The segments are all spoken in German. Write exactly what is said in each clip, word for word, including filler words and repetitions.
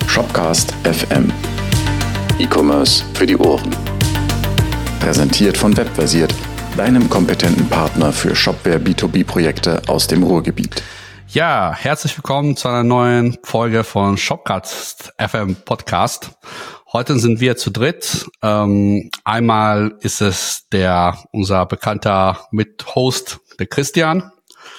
Shopcast F M. E-Commerce für die Ohren. Präsentiert von Webversiert, deinem kompetenten Partner für Shopware B zwei B Projekte aus dem Ruhrgebiet. Ja, herzlich willkommen zu einer neuen Folge von Shopcast F M Podcast. Heute sind wir zu dritt. Ähm, einmal ist es der unser bekannter Mithost, der Christian.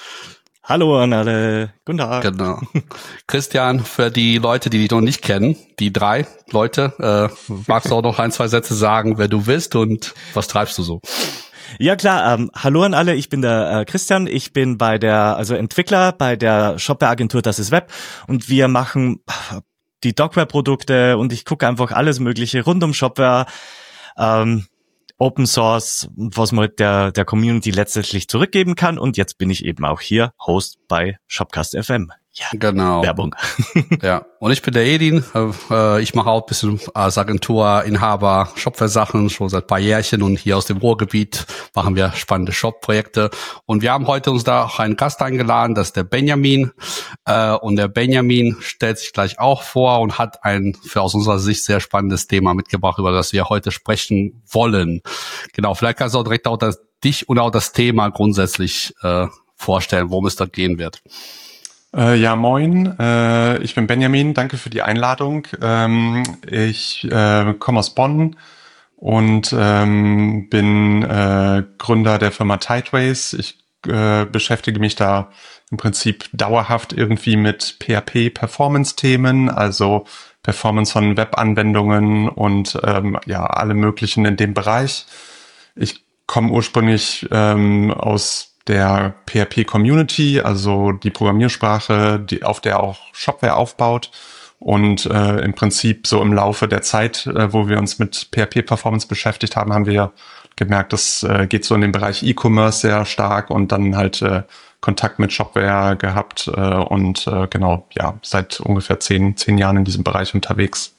Hallo an alle, guten Tag. Genau. Christian, für die Leute, die dich noch nicht kennen, die drei Leute, äh, magst du auch noch ein, zwei Sätze sagen, wer du bist und was treibst du so? Ja klar, ähm, hallo an alle, ich bin der äh, Christian, ich bin bei der, also Entwickler bei der Shopware-Agentur Das ist Web und wir machen die Docware-Produkte und ich gucke einfach alles Mögliche rund um Shopware, ähm, Open Source, was man der der Community letztendlich zurückgeben kann. Und jetzt bin ich eben auch hier Host bei Shopcast F M. Ja, genau. Werbung. Ja, und ich bin der Edin. Äh, ich mache auch ein bisschen als Agenturinhaber Shopware-Sachen schon seit ein paar Jährchen und hier aus dem Ruhrgebiet machen wir spannende Shop-Projekte. Und wir haben heute uns da auch einen Gast eingeladen, das ist der Benjamin. Äh, und der Benjamin stellt sich gleich auch vor und hat ein für aus unserer Sicht sehr spannendes Thema mitgebracht, über das wir heute sprechen wollen. Genau, vielleicht kannst du auch direkt auch das, dich und auch das Thema grundsätzlich äh, vorstellen, worum es da gehen wird. Äh, ja, moin, äh, ich bin Benjamin, danke für die Einladung. Ähm, ich äh, komme aus Bonn und ähm, bin äh, Gründer der Firma Tideways. Ich äh, beschäftige mich da im Prinzip dauerhaft irgendwie mit P H P-Performance-Themen, also Performance von Webanwendungen und ähm, ja alle möglichen in dem Bereich. Ich komme ursprünglich ähm, aus der P H P-Community, also die Programmiersprache, die auf der auch Shopware aufbaut. Und äh, im Prinzip so im Laufe der Zeit, äh, wo wir uns mit P H P-Performance beschäftigt haben, haben wir gemerkt, das äh, geht so in den Bereich E-Commerce sehr stark und dann halt äh, Kontakt mit Shopware gehabt äh, und äh, genau, ja, seit ungefähr zehn, zehn Jahren in diesem Bereich unterwegs.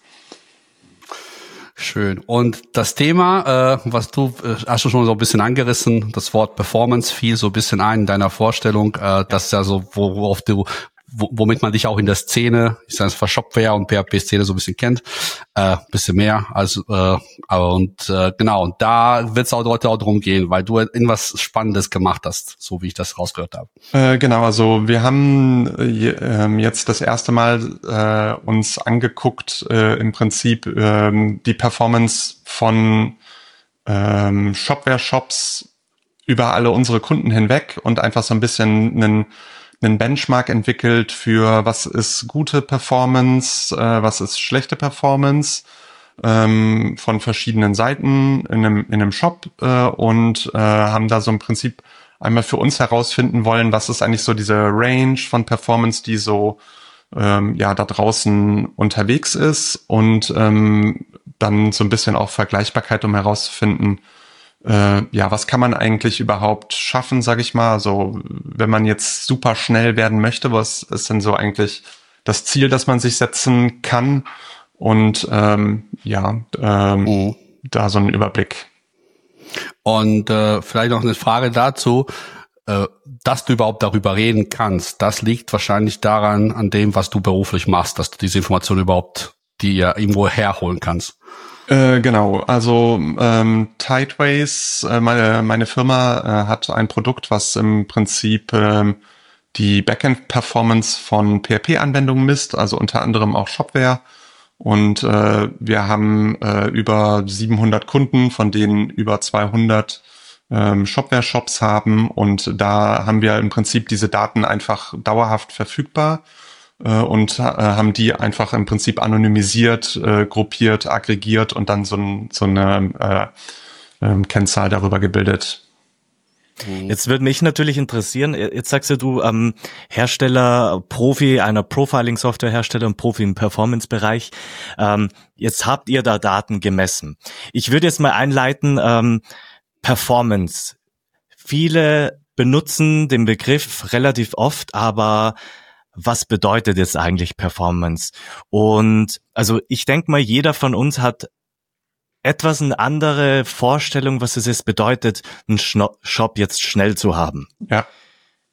Schön. Und das Thema, äh, was du, äh, hast du schon so ein bisschen angerissen, das Wort Performance fiel so ein bisschen ein in deiner Vorstellung, äh, das ist ja so, worauf du, wo, womit man dich auch in der Szene, ich sage es für Shopware und P H P-Szene so ein bisschen kennt, äh, bisschen mehr, also, äh, aber und äh, genau, und da wird es auch heute auch darum gehen, weil du irgendwas Spannendes gemacht hast, so wie ich das rausgehört habe. Äh, genau, also wir haben äh, jetzt das erste Mal äh, uns angeguckt, äh, im Prinzip äh, die Performance von äh, Shopware-Shops über alle unsere Kunden hinweg und einfach so ein bisschen einen einen Benchmark entwickelt für was ist gute Performance, äh, was ist schlechte Performance ähm, von verschiedenen Seiten in einem, in einem Shop äh, und äh, haben da so im Prinzip einmal für uns herausfinden wollen, was ist eigentlich so diese Range von Performance, die so ähm, ja da draußen unterwegs ist und ähm, dann so ein bisschen auch Vergleichbarkeit, um herauszufinden, Äh, ja, was kann man eigentlich überhaupt schaffen, sag ich mal, also wenn man jetzt super schnell werden möchte, was ist denn so eigentlich das Ziel, das man sich setzen kann und ähm, ja, ähm, mhm. da so einen Überblick. Und äh, vielleicht noch eine Frage dazu, äh, dass du überhaupt darüber reden kannst, das liegt wahrscheinlich daran, an dem, was du beruflich machst, dass du diese Information überhaupt dir irgendwo herholen kannst. Äh, genau, also ähm, Tideways, äh, meine meine Firma äh, hat ein Produkt, was im Prinzip äh, die Backend-Performance von P H P-Anwendungen misst, also unter anderem auch Shopware. Und äh, wir haben äh, über siebenhundert Kunden, von denen über zweihundert ähm, Shopware-Shops haben. Und da haben wir im Prinzip diese Daten einfach dauerhaft verfügbar. Und äh, haben die einfach im Prinzip anonymisiert, äh, gruppiert, aggregiert und dann so, ein, so eine äh, äh, Kennzahl darüber gebildet. Jetzt würde mich natürlich interessieren, jetzt sagst du, du ähm, Hersteller, Profi, einer Profiling-Software-Hersteller und Profi im Performance-Bereich. Ähm, jetzt habt ihr da Daten gemessen. Ich würde jetzt mal einleiten, ähm, Performance. Viele benutzen den Begriff relativ oft, aber was bedeutet jetzt eigentlich Performance? Und also ich denke mal, jeder von uns hat etwas eine andere Vorstellung, was es jetzt bedeutet, einen Shop jetzt schnell zu haben. Ja.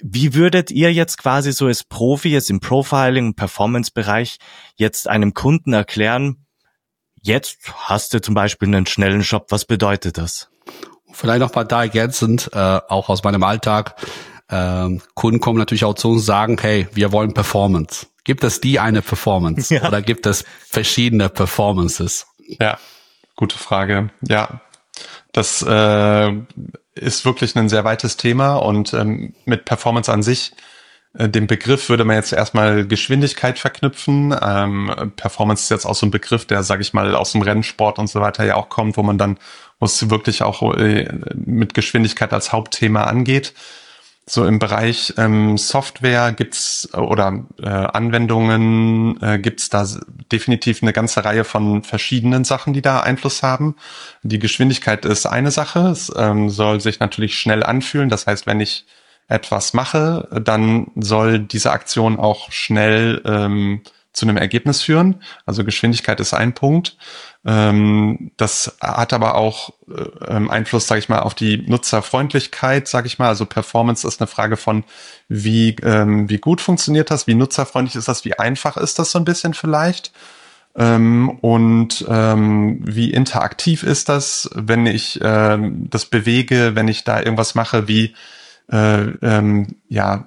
Wie würdet ihr jetzt quasi so als Profi, jetzt im Profiling- und Performance-Bereich jetzt einem Kunden erklären, jetzt hast du zum Beispiel einen schnellen Shop, was bedeutet das? Vielleicht noch mal da ergänzend, äh, auch aus meinem Alltag, ähm, Kunden kommen natürlich auch zu uns und sagen, hey, wir wollen Performance. Gibt es die eine Performance ja. oder gibt es verschiedene Performances? Ja, gute Frage. Ja, das äh, ist wirklich ein sehr weites Thema und ähm, mit Performance an sich, äh, dem Begriff würde man jetzt erstmal Geschwindigkeit verknüpfen. Ähm, Performance ist jetzt auch so ein Begriff, der, sage ich mal, aus dem Rennsport und so weiter ja auch kommt, wo man dann, wo es wirklich auch äh, mit Geschwindigkeit als Hauptthema angeht. So im Bereich ähm, Software gibt's oder äh, Anwendungen äh, gibt's da definitiv eine ganze Reihe von verschiedenen Sachen, die da Einfluss haben. Die Geschwindigkeit ist eine Sache. Es ähm, soll sich natürlich schnell anfühlen. Das heißt, wenn ich etwas mache, dann soll diese Aktion auch schnell ähm, zu einem Ergebnis führen. Also Geschwindigkeit ist ein Punkt. Ähm, das hat aber auch ähm, Einfluss, sage ich mal, auf die Nutzerfreundlichkeit, sage ich mal. Also Performance ist eine Frage von, wie ähm, wie gut funktioniert das, wie nutzerfreundlich ist das, wie einfach ist das so ein bisschen vielleicht. Ähm, und ähm, wie interaktiv ist das, wenn ich ähm, das bewege, wenn ich da irgendwas mache, wie äh, ähm, ja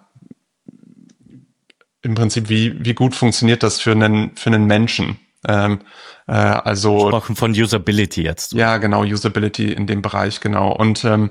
im Prinzip, wie wie gut funktioniert das für einen für einen Menschen? Ähm, äh, also gesprochen von Usability jetzt. Ja, genau, Usability in dem Bereich, genau. Und ähm,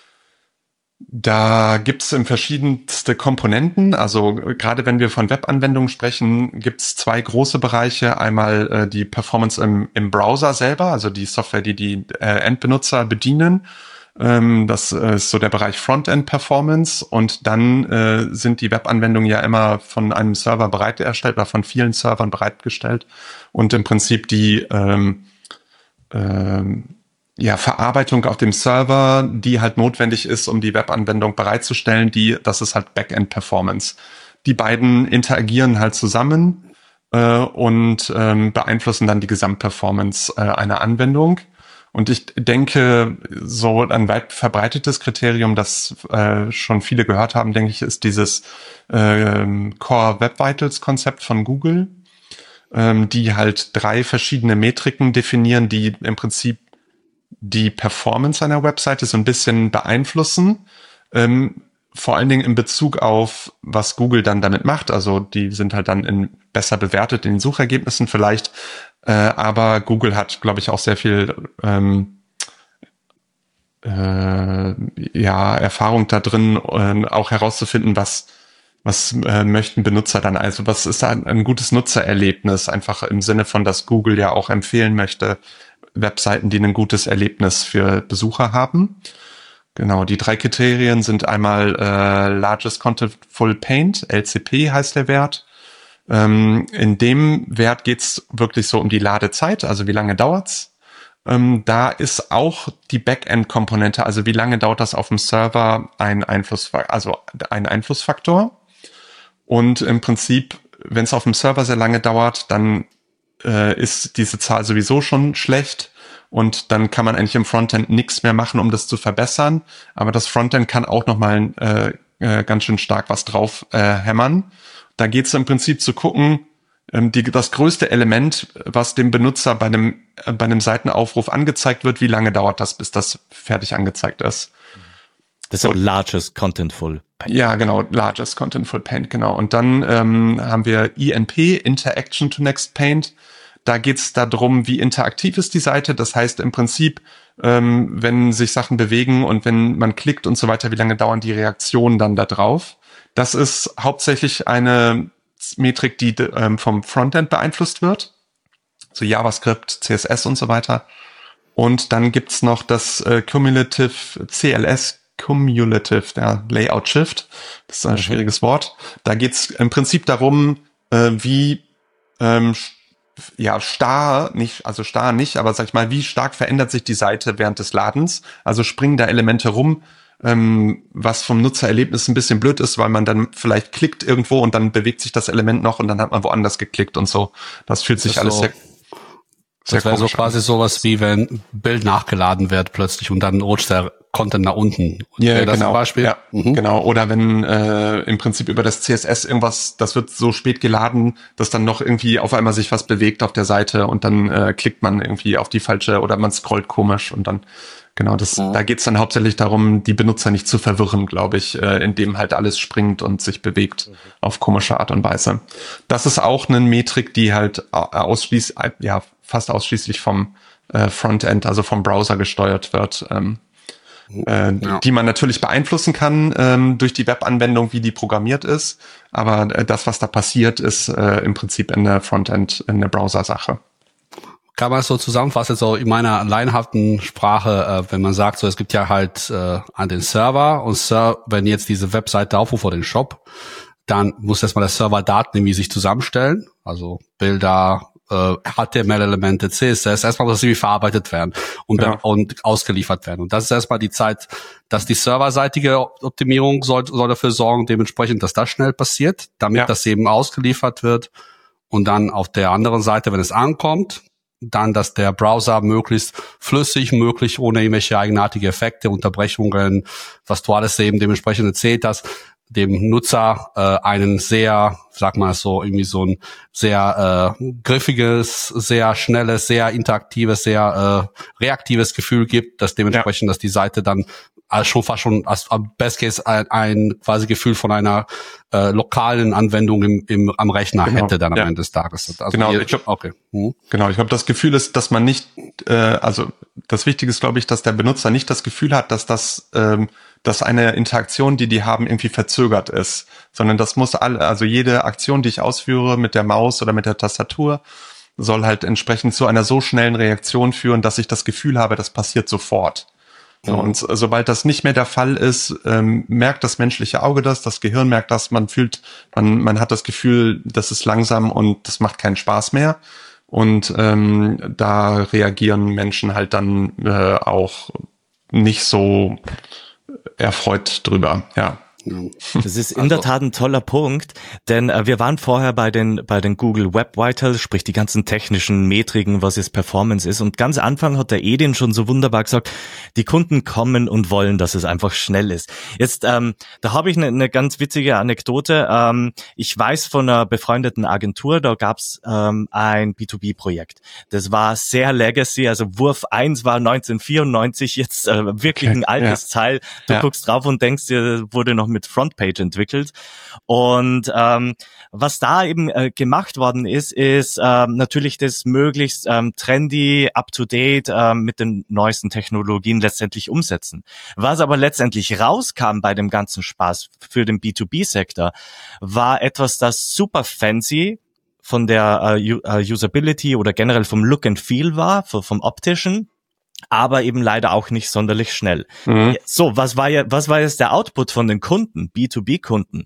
da gibt's im verschiedenste Komponenten. Also gerade wenn wir von Webanwendungen sprechen, gibt's zwei große Bereiche. Einmal äh, die Performance im, im Browser selber, also die Software, die die äh, Endbenutzer bedienen. Das ist so der Bereich Frontend-Performance und dann äh, sind die Webanwendungen ja immer von einem Server bereitgestellt oder von vielen Servern bereitgestellt und im Prinzip die ähm, ähm, ja, Verarbeitung auf dem Server, die halt notwendig ist, um die Webanwendung bereitzustellen, die, das ist halt Backend-Performance. Die beiden interagieren halt zusammen äh, und ähm, beeinflussen dann die Gesamtperformance äh, einer Anwendung. Und ich denke, so ein weit verbreitetes Kriterium, das äh, schon viele gehört haben, denke ich, ist dieses äh, Core Web Vitals Konzept von Google, ähm, die halt drei verschiedene Metriken definieren, die im Prinzip die Performance einer Webseite so ein bisschen beeinflussen. Ähm, vor allen Dingen in Bezug auf, was Google dann damit macht. Also die sind halt dann in, besser bewertet in den Suchergebnissen vielleicht. Äh, aber Google hat, glaube ich, auch sehr viel ähm, äh, ja, Erfahrung da drin, äh, auch herauszufinden, was was äh, möchten Benutzer dann, also was ist da ein, ein gutes Nutzererlebnis, einfach im Sinne von, dass Google ja auch empfehlen möchte, Webseiten, die ein gutes Erlebnis für Besucher haben. Genau, die drei Kriterien sind einmal äh, Largest Contentful Paint, L C P heißt der Wert. Ähm, in dem Wert geht's wirklich so um die Ladezeit, also wie lange dauert's. Ähm, da ist auch die Backend-Komponente, also wie lange dauert das auf dem Server, ein Einfluss, also ein Einflussfaktor. Und im Prinzip, wenn es auf dem Server sehr lange dauert, dann äh, ist diese Zahl sowieso schon schlecht. Und dann kann man eigentlich im Frontend nichts mehr machen, um das zu verbessern. Aber das Frontend kann auch nochmal äh, äh, ganz schön stark was drauf äh, hämmern. Da geht es im Prinzip zu gucken, ähm, die, das größte Element, was dem Benutzer bei einem, äh, bei einem Seitenaufruf angezeigt wird, wie lange dauert das, bis das fertig angezeigt ist. Das ist so Largest Contentful Paint. Ja, genau, Largest Contentful Paint, genau. Und dann ähm, haben wir I N P, Interaction to Next Paint. Da geht's darum, wie interaktiv ist die Seite. Das heißt im Prinzip, ähm, wenn sich Sachen bewegen und wenn man klickt und so weiter, wie lange dauern die Reaktionen dann da drauf? Das ist hauptsächlich eine Metrik, die ähm, vom Frontend beeinflusst wird. So JavaScript, C S S und so weiter. Und dann gibt's noch das äh, Cumulative C L S, Cumulative, der Layout Shift. Das ist ein mhm. schwieriges Wort. Da geht's im Prinzip darum, äh, wie ähm, ja, starr, nicht, also starr nicht, aber sag ich mal, wie stark verändert sich die Seite während des Ladens? Also springen da Elemente rum, ähm, was vom Nutzererlebnis ein bisschen blöd ist, weil man dann vielleicht klickt irgendwo und dann bewegt sich das Element noch und dann hat man woanders geklickt und so. Das fühlt sich das alles so, sehr, sehr das wäre so quasi an. Sowas wie wenn ein Bild nachgeladen wird plötzlich und dann rutscht der Content nach unten. Ja, das genau. Zum Beispiel? Ja, mhm. genau. Oder wenn äh, im Prinzip über das C S S irgendwas, das wird so spät geladen, dass dann noch irgendwie auf einmal sich was bewegt auf der Seite und dann äh, klickt man irgendwie auf die falsche oder man scrollt komisch und dann genau, das, ja. Da geht's dann hauptsächlich darum, die Benutzer nicht zu verwirren, glaube ich, äh, indem halt alles springt und sich bewegt mhm. auf komische Art und Weise. Das ist auch eine Metrik, die halt ausschließlich, ja, fast ausschließlich vom äh, Frontend, also vom Browser gesteuert wird, ähm, äh, ja. die man natürlich beeinflussen kann ähm, durch die Webanwendung, wie die programmiert ist. Aber äh, das, was da passiert, ist äh, im Prinzip in der Frontend, in der Browser-Sache. Kann man es so zusammenfassen, so in meiner laienhaften Sprache, äh, wenn man sagt, so es gibt ja halt äh, an den Server und Ser- wenn jetzt diese Webseite aufruft vor den Shop, dann muss erstmal der Server Daten irgendwie sich zusammenstellen, also Bilder, äh, H T M L-Elemente, C S S, erstmal muss das irgendwie verarbeitet werden und, ja. und ausgeliefert werden. Und das ist erstmal die Zeit, dass die serverseitige Optimierung soll, soll dafür sorgen, dementsprechend, dass das schnell passiert, damit ja. das eben ausgeliefert wird. Und dann auf der anderen Seite, wenn es ankommt, dann, dass der Browser möglichst flüssig, möglich ohne irgendwelche eigenartige Effekte, Unterbrechungen, was du alles eben dementsprechend erzählt hast, dem Nutzer äh, einen sehr, sag mal so, irgendwie so ein sehr äh, griffiges, sehr schnelles, sehr interaktives, sehr äh, reaktives Gefühl gibt, dass dementsprechend, ja. dass die Seite dann als schon fast schon als am Best Case ein, ein quasi Gefühl von einer äh, lokalen Anwendung im, im am Rechner genau. hätte dann am ja. Ende des Tages. Also genau, hier, ich glaub, okay. Hm. Genau, ich glaube, das Gefühl ist, dass man nicht, äh, also das Wichtige ist, glaube ich, dass der Benutzer nicht das Gefühl hat, dass das, ähm, dass eine Interaktion, die die haben, irgendwie verzögert ist, sondern das muss alle, also jede Aktion, die ich ausführe mit der Maus oder mit der Tastatur, soll halt entsprechend zu einer so schnellen Reaktion führen, dass ich das Gefühl habe, das passiert sofort. So, mhm. Und sobald das nicht mehr der Fall ist, ähm, merkt das menschliche Auge das, das Gehirn merkt das, man fühlt, man, man hat das Gefühl, das ist langsam und das macht keinen Spaß mehr. Und ähm, da reagieren Menschen halt dann äh, auch nicht so erfreut drüber, ja. Das ist in also. der Tat ein toller Punkt, denn äh, wir waren vorher bei den bei den Google Web Vitals, sprich die ganzen technischen Metriken, was jetzt Performance ist. Und ganz Anfang hat der Edin schon so wunderbar gesagt, die Kunden kommen und wollen, dass es einfach schnell ist. Jetzt, ähm, da habe ich eine, eine ganz witzige Anekdote. Ähm, ich weiß von einer befreundeten Agentur, da gab's ähm, ein B zwei B-Projekt. Das war sehr Legacy, also Wurf eins war neunzehnhundertvierundneunzig, jetzt äh, wirklich okay. ein altes ja. Teil. Du ja. guckst drauf und denkst dir, wurde noch mit Frontpage entwickelt. Und ähm, was da eben äh, gemacht worden ist, ist ähm, natürlich das möglichst ähm, trendy, up-to-date ähm, mit den neuesten Technologien letztendlich umsetzen. Was aber letztendlich rauskam bei dem ganzen Spaß für den B zwei B-Sektor, war etwas, das super fancy von der äh, Usability oder generell vom Look and Feel war, vom optischen, aber eben leider auch nicht sonderlich schnell. Mhm. So, was war ja, was war jetzt der Output von den Kunden, B zwei B-Kunden?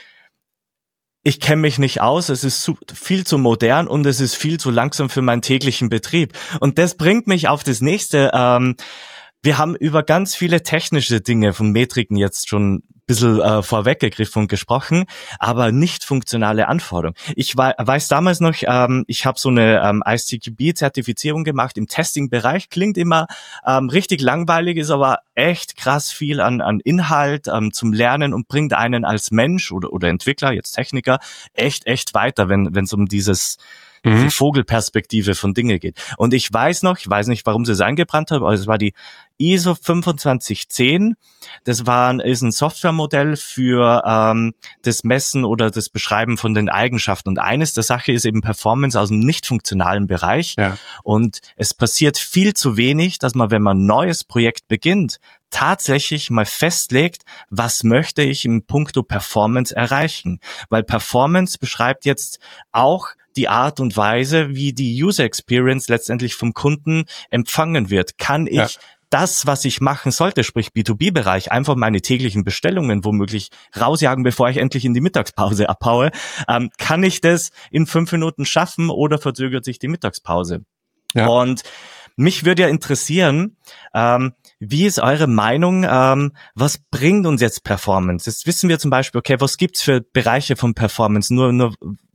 Ich kenne mich nicht aus, es ist zu, viel zu modern und es ist viel zu langsam für meinen täglichen Betrieb. Und das bringt mich auf das nächste. Ähm, wir haben über ganz viele technische Dinge von Metriken jetzt schon ein bisschen äh, vorweggegriffen und gesprochen, aber nicht funktionale Anforderungen. Ich we- weiß damals noch, ähm, ich habe so eine ähm, I C Q B-Zertifizierung gemacht im Testing-Bereich. Klingt immer ähm, richtig langweilig, ist aber echt krass viel an, an Inhalt ähm, zum Lernen und bringt einen als Mensch oder, oder Entwickler, jetzt Techniker, echt, echt weiter, wenn wenn es um dieses die Vogelperspektive von Dinge geht. Und ich weiß noch, ich weiß nicht, warum sie es eingebrannt haben, aber es war die I S O fünfundzwanzig zehn. Das war ist ein Softwaremodell für ähm, das Messen oder das Beschreiben von den Eigenschaften. Und eines der Sache ist eben Performance aus dem nicht funktionalen Bereich. Ja. Und es passiert viel zu wenig, dass man, wenn man ein neues Projekt beginnt, tatsächlich mal festlegt, was möchte ich im Punkto Performance erreichen. Weil Performance beschreibt jetzt auch die Art und Weise, wie die User Experience letztendlich vom Kunden empfangen wird. Kann ich ja. das, was ich machen sollte, sprich B zwei B-Bereich, einfach meine täglichen Bestellungen womöglich rausjagen, bevor ich endlich in die Mittagspause abhaue, ähm, kann ich das in fünf Minuten schaffen oder verzögert sich die Mittagspause? Ja. Und mich würde ja interessieren, ähm, wie ist eure Meinung, ähm, was bringt uns jetzt Performance? Jetzt wissen wir zum Beispiel, okay, was gibt's für Bereiche von Performance? Nur, nur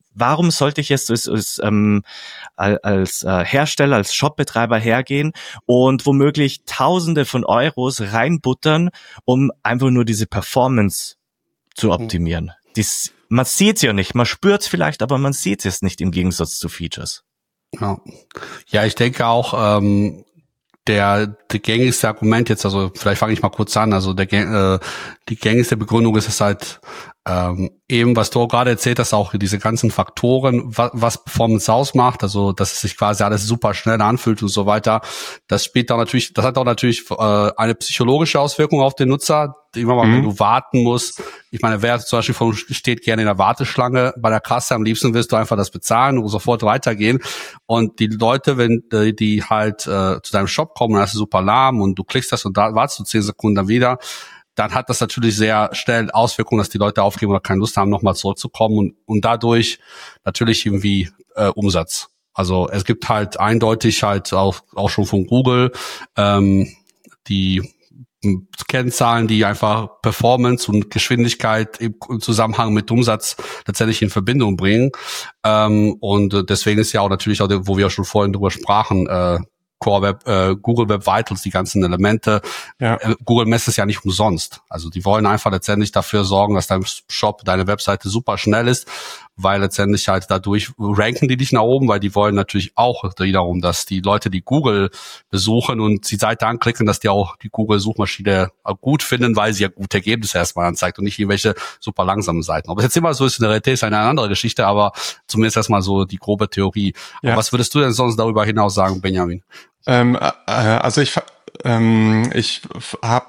warum sollte ich jetzt als, als, ähm, als äh, Hersteller, als Shopbetreiber hergehen und womöglich Tausende von Euros reinbuttern, um einfach nur diese Performance zu optimieren? Dies, man sieht es ja nicht, man spürt es vielleicht, aber man sieht es nicht im Gegensatz zu Features. Ja, ja, ich denke auch, ähm, der, der gängigste Argument jetzt, also vielleicht fange ich mal kurz an, also der äh, die gängigste Begründung ist es halt ähm, eben, was du gerade erzählt hast, auch diese ganzen Faktoren, was, was Performance ausmacht, also dass es sich quasi alles super schnell anfühlt und so weiter. Das spielt auch natürlich, das hat auch natürlich äh, eine psychologische Auswirkung auf den Nutzer. Immer mal, mhm. wenn du warten musst. Ich meine, wer zum Beispiel von, steht gerne in der Warteschlange bei der Kasse, am liebsten willst du einfach das bezahlen und sofort weitergehen. Und die Leute, wenn die, die halt äh, zu deinem Shop kommen, dann ist es super lahm und du klickst das und da wartest du zehn Sekunden dann wieder, dann hat das natürlich sehr schnell Auswirkungen, dass die Leute aufgeben oder keine Lust haben, nochmal zurückzukommen und, und dadurch natürlich irgendwie äh, Umsatz. Also es gibt halt eindeutig halt auch, auch schon von Google ähm, die Kennzahlen, die einfach Performance und Geschwindigkeit im, im Zusammenhang mit Umsatz tatsächlich in Verbindung bringen. Ähm, und deswegen ist ja auch natürlich, auch, wo wir auch schon vorhin drüber sprachen, äh, Core Web, äh, Google Web Vitals, die ganzen Elemente. Ja. Äh, Google messt es ja nicht umsonst. Also die wollen einfach letztendlich dafür sorgen, dass dein Shop, deine Webseite super schnell ist, weil letztendlich halt dadurch ranken die dich nach oben, weil die wollen natürlich auch wiederum, dass die Leute, die Google besuchen und die Seite anklicken, dass die auch die Google-Suchmaschine gut finden, weil sie ja gute Ergebnisse erstmal anzeigt und nicht irgendwelche super langsamen Seiten. Ob es jetzt immer so ist in der Realität, ist eine andere Geschichte, aber zumindest erstmal so die grobe Theorie. Ja. Was würdest du denn sonst darüber hinaus sagen, Benjamin? Ähm, äh, also ich ähm, ich habe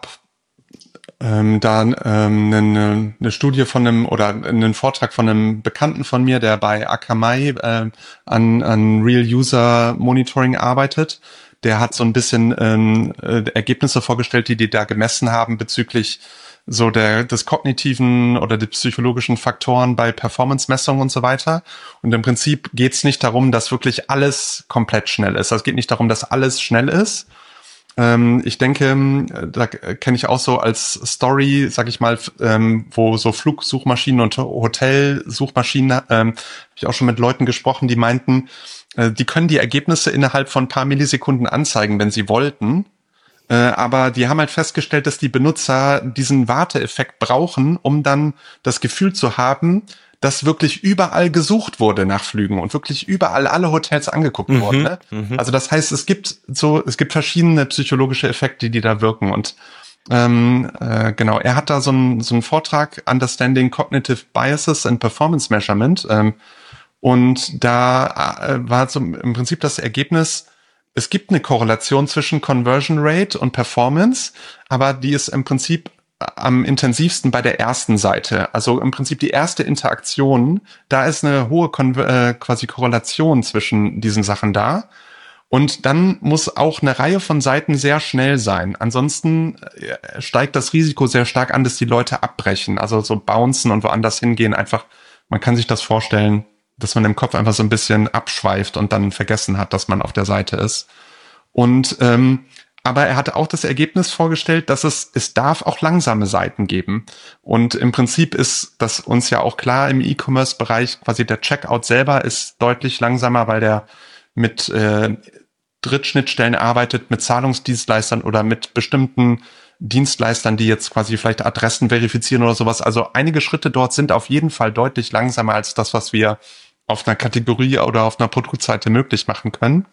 ähm, da ähm, eine, eine Studie von einem oder einen Vortrag von einem Bekannten von mir, der bei Akamai äh, an, an Real User Monitoring arbeitet. Der hat so ein bisschen ähm, äh, Ergebnisse vorgestellt, die die da gemessen haben bezüglich so der des kognitiven oder des psychologischen Faktoren bei Performance-Messungen und so weiter. Und im Prinzip geht es nicht darum, dass wirklich alles komplett schnell ist. Also es geht nicht darum, dass alles schnell ist. Ähm, ich denke, da kenne ich auch so als Story, sag ich mal, ähm, wo so Flugsuchmaschinen und Hotelsuchmaschinen, ähm, habe ich auch schon mit Leuten gesprochen, die meinten, äh, die können die Ergebnisse innerhalb von ein paar Millisekunden anzeigen, wenn sie wollten. Aber die haben halt festgestellt, dass die Benutzer diesen Warteeffekt brauchen, um dann das Gefühl zu haben, dass wirklich überall gesucht wurde nach Flügen und wirklich überall alle Hotels angeguckt mhm, wurden. Ne? Mhm. Also das heißt, es gibt so, es gibt verschiedene psychologische Effekte, die da wirken. Und ähm, äh, genau, er hat da so einen so einen Vortrag, Understanding Cognitive Biases and Performance Measurement. Ähm, und da äh, war so im Prinzip das Ergebnis, es gibt eine Korrelation zwischen Conversion Rate und Performance, aber die ist im Prinzip am intensivsten bei der ersten Seite. Also im Prinzip die erste Interaktion, da ist eine hohe Kon- äh, quasi Korrelation zwischen diesen Sachen da. Und dann muss auch eine Reihe von Seiten sehr schnell sein. Ansonsten steigt das Risiko sehr stark an, dass die Leute abbrechen, also so bouncen und woanders hingehen. Einfach, man kann sich das vorstellen, dass man im Kopf einfach so ein bisschen abschweift und dann vergessen hat, dass man auf der Seite ist. Und ähm, aber er hatte auch das Ergebnis vorgestellt, dass es es darf auch langsame Seiten geben. Und im Prinzip ist das uns ja auch klar im E-Commerce-Bereich, quasi der Checkout selber ist deutlich langsamer, weil der mit äh, Drittschnittstellen arbeitet, mit Zahlungsdienstleistern oder mit bestimmten Dienstleistern, die jetzt quasi vielleicht Adressen verifizieren oder sowas. Also einige Schritte dort sind auf jeden Fall deutlich langsamer als das, was wir auf einer Kategorie oder auf einer Produktseite möglich machen können.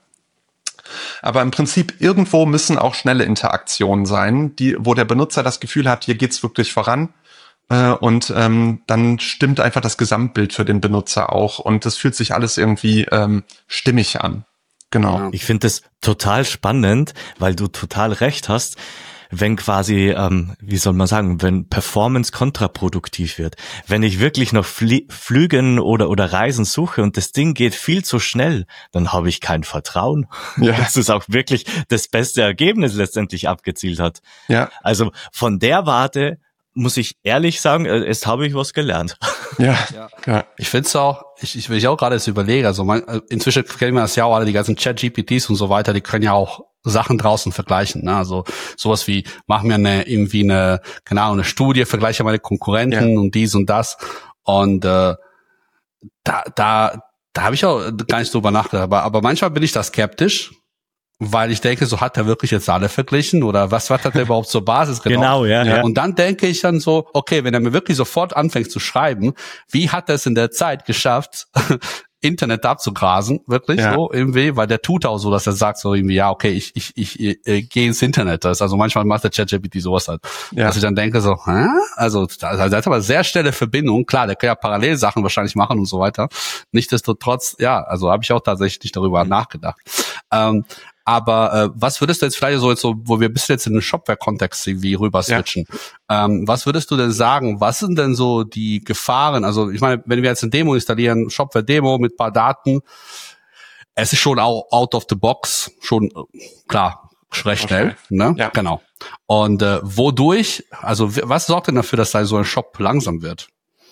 Aber im Prinzip irgendwo müssen auch schnelle Interaktionen sein, die, wo der Benutzer das Gefühl hat, hier geht's wirklich voran. Äh, und ähm, dann stimmt einfach das Gesamtbild für den Benutzer auch. Und das fühlt sich alles irgendwie ähm, stimmig an. Genau. Ich finde das total spannend, weil du total recht hast. Wenn quasi, ähm, wie soll man sagen, wenn Performance kontraproduktiv wird. Wenn ich wirklich noch Flie- Flügen oder oder Reisen suche und das Ding geht viel zu schnell, dann habe ich kein Vertrauen, ja. dass es auch wirklich das beste Ergebnis letztendlich abgezielt hat. Ja. Also von der Warte muss ich ehrlich sagen, jetzt habe ich was gelernt. Ja, ja. ja. Ich finde es auch, ich, ich will ich auch gerade jetzt überlegen, also man, inzwischen kennen wir das ja auch alle, die ganzen Chat-G P Ts und so weiter, die können ja auch Sachen draußen vergleichen, ne? Also sowas wie, machen wir eine irgendwie eine, genau, eine Studie, vergleiche meine Konkurrenten ja. und dies und das. Und äh, da, da, da habe ich auch gar nicht drüber nachgedacht. Aber, aber manchmal bin ich da skeptisch, weil ich denke, so hat er wirklich jetzt alle verglichen oder was, was hat er überhaupt zur Basis genommen? Genau, ja, ja. Und dann denke ich dann so, okay, wenn er mir wirklich sofort anfängt zu schreiben, wie hat er es in der Zeit geschafft, Internet abzugrasen, wirklich ja. so irgendwie, weil der tut auch so, dass er sagt so irgendwie, ja, okay, ich ich ich, ich äh, gehe ins Internet. Das ist also manchmal macht der ChatGPT sowas halt, ja. dass ich dann denke so, hä? Also da hat aber sehr schnelle Verbindung. Klar, der kann ja Parallelsachen wahrscheinlich machen und so weiter. Nichtsdestotrotz, ja, also habe ich auch tatsächlich darüber mhm. nachgedacht. Ähm, Aber äh, was würdest du jetzt vielleicht so, jetzt so, wo wir ein bisschen jetzt in den Shopware-Kontext irgendwie rüber switchen, ja. ähm, was würdest du denn sagen, was sind denn so die Gefahren? Also ich meine, wenn wir jetzt eine Demo installieren, Shopware-Demo mit paar Daten, es ist schon auch out of the box, schon klar, recht schnell, ne? Ja. Genau. Und äh, wodurch, also was sorgt denn dafür, dass da so ein Shop langsam wird?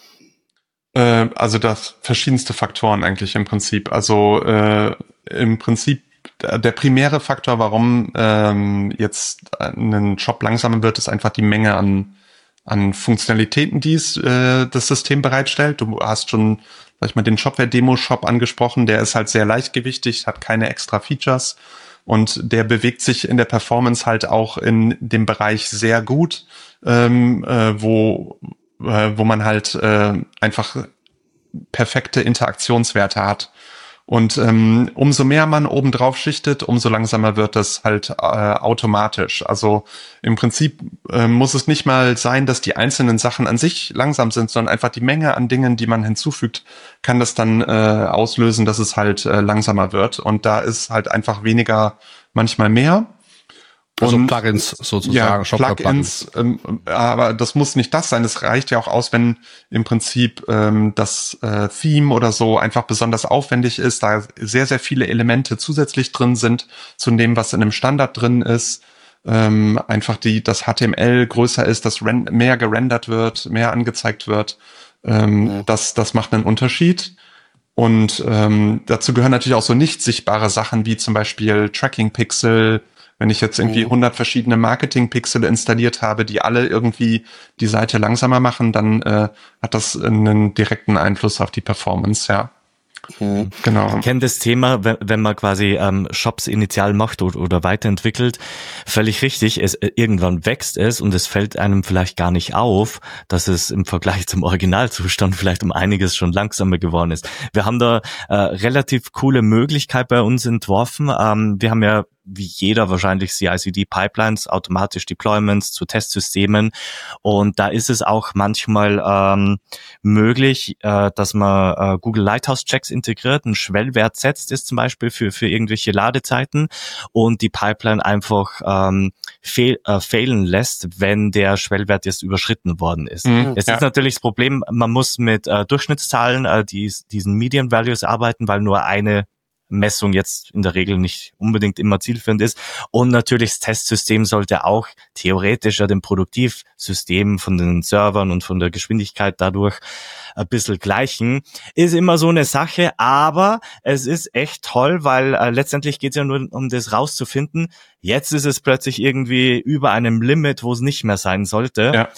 Äh, also das verschiedenste Faktoren eigentlich im Prinzip. Also äh, im Prinzip der primäre Faktor, warum ähm, jetzt ein Shop langsamer wird, ist einfach die Menge an an Funktionalitäten, die es, äh, das System bereitstellt. Du hast schon, sag ich mal, den Shopware-Demo-Shop angesprochen. Der ist halt sehr leichtgewichtig, hat keine extra Features und der bewegt sich in der Performance halt auch in dem Bereich sehr gut, ähm, äh, wo äh, wo man halt äh, einfach perfekte Interaktionswerte hat. Und ähm, umso mehr man oben drauf schichtet, umso langsamer wird das halt äh, automatisch. Also im Prinzip äh, muss es nicht mal sein, dass die einzelnen Sachen an sich langsam sind, sondern einfach die Menge an Dingen, die man hinzufügt, kann das dann äh, auslösen, dass es halt äh, langsamer wird. Und da ist halt einfach weniger manchmal mehr. Also und, Plugins sozusagen. Ja, Plugins, ähm, aber das muss nicht das sein. Es reicht ja auch aus, wenn im Prinzip ähm, das äh, Theme oder so einfach besonders aufwendig ist, da sehr, sehr viele Elemente zusätzlich drin sind zu dem, was in einem Standard drin ist. Ähm, einfach die das H T M L größer ist, dass ren- mehr gerendert wird, mehr angezeigt wird. Ähm, mhm. Das, das macht einen Unterschied. Und ähm, dazu gehören natürlich auch so nicht sichtbare Sachen wie zum Beispiel Tracking-Pixel. Wenn ich jetzt irgendwie hundert verschiedene Marketing-Pixel installiert habe, die alle irgendwie die Seite langsamer machen, dann äh, hat das einen direkten Einfluss auf die Performance, ja. Mhm. Genau. Ich kenne das Thema, wenn, wenn man quasi ähm, Shops initial macht oder, oder weiterentwickelt, völlig richtig. Es irgendwann wächst es und es fällt einem vielleicht gar nicht auf, dass es im Vergleich zum Originalzustand vielleicht um einiges schon langsamer geworden ist. Wir haben da äh, relativ coole Möglichkeit bei uns entworfen. Ähm, wir haben ja wie jeder wahrscheinlich C I C D-Pipelines, automatisch Deployments zu Testsystemen. Und da ist es auch manchmal ähm, möglich, äh, dass man äh, Google Lighthouse-Checks integriert, einen Schwellwert setzt, ist zum Beispiel für für irgendwelche Ladezeiten und die Pipeline einfach ähm, fehl, äh, fehlen lässt, wenn der Schwellwert jetzt überschritten worden ist. Mhm, es ja. ist natürlich das Problem, man muss mit äh, Durchschnittszahlen, äh, die, diesen Median Values arbeiten, weil nur eine Messung jetzt in der Regel nicht unbedingt immer zielführend ist. Und natürlich das Testsystem sollte auch theoretisch ja dem Produktivsystem von den Servern und von der Geschwindigkeit dadurch ein bisschen gleichen. Ist immer so eine Sache, aber es ist echt toll, weil äh, letztendlich geht es ja nur um das rauszufinden. Jetzt ist es plötzlich irgendwie über einem Limit, wo es nicht mehr sein sollte. Ja.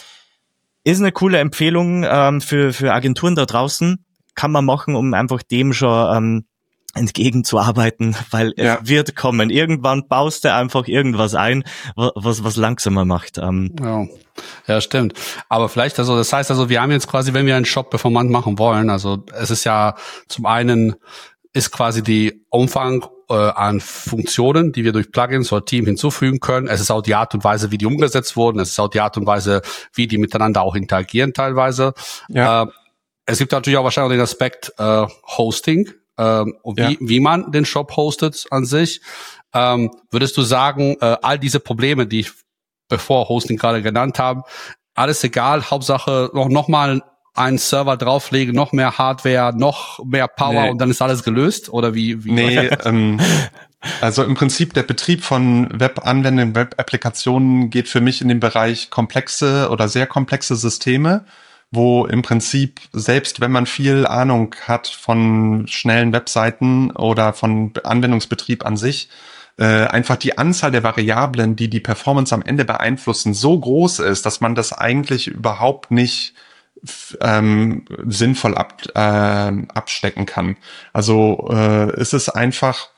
Ist eine coole Empfehlung ähm, für für Agenturen da draußen. Kann man machen, um einfach dem schon ähm, entgegenzuarbeiten, weil es ja. wird kommen. Irgendwann baust du einfach irgendwas ein, was was langsamer macht. Ähm. Ja. ja, stimmt. Aber vielleicht, also das heißt also, wir haben jetzt quasi, wenn wir einen Shop performant machen wollen, also es ist ja zum einen ist quasi die Umfang äh, an Funktionen, die wir durch Plugins oder Team hinzufügen können. Es ist auch die Art und Weise, wie die umgesetzt wurden. Es ist auch die Art und Weise, wie die miteinander auch interagieren teilweise. Ja. Äh, es gibt natürlich auch wahrscheinlich den Aspekt äh, Hosting. Ähm, und wie, ja. wie man den Shop hostet an sich. Ähm, würdest du sagen, äh, all diese Probleme, die ich bevor Hosting gerade genannt habe, alles egal, Hauptsache noch, noch mal einen Server drauflegen, noch mehr Hardware, noch mehr Power nee. und dann ist alles gelöst? Oder wie? wie nee, ähm, also im Prinzip der Betrieb von Web-Anwendungen, Web-Applikationen geht für mich in den Bereich komplexe oder sehr komplexe Systeme, wo im Prinzip, selbst wenn man viel Ahnung hat von schnellen Webseiten oder von Anwendungsbetrieb an sich, äh, einfach die Anzahl der Variablen, die die Performance am Ende beeinflussen, so groß ist, dass man das eigentlich überhaupt nicht ähm, sinnvoll ab, äh, abstecken kann. Also äh, ist es einfach,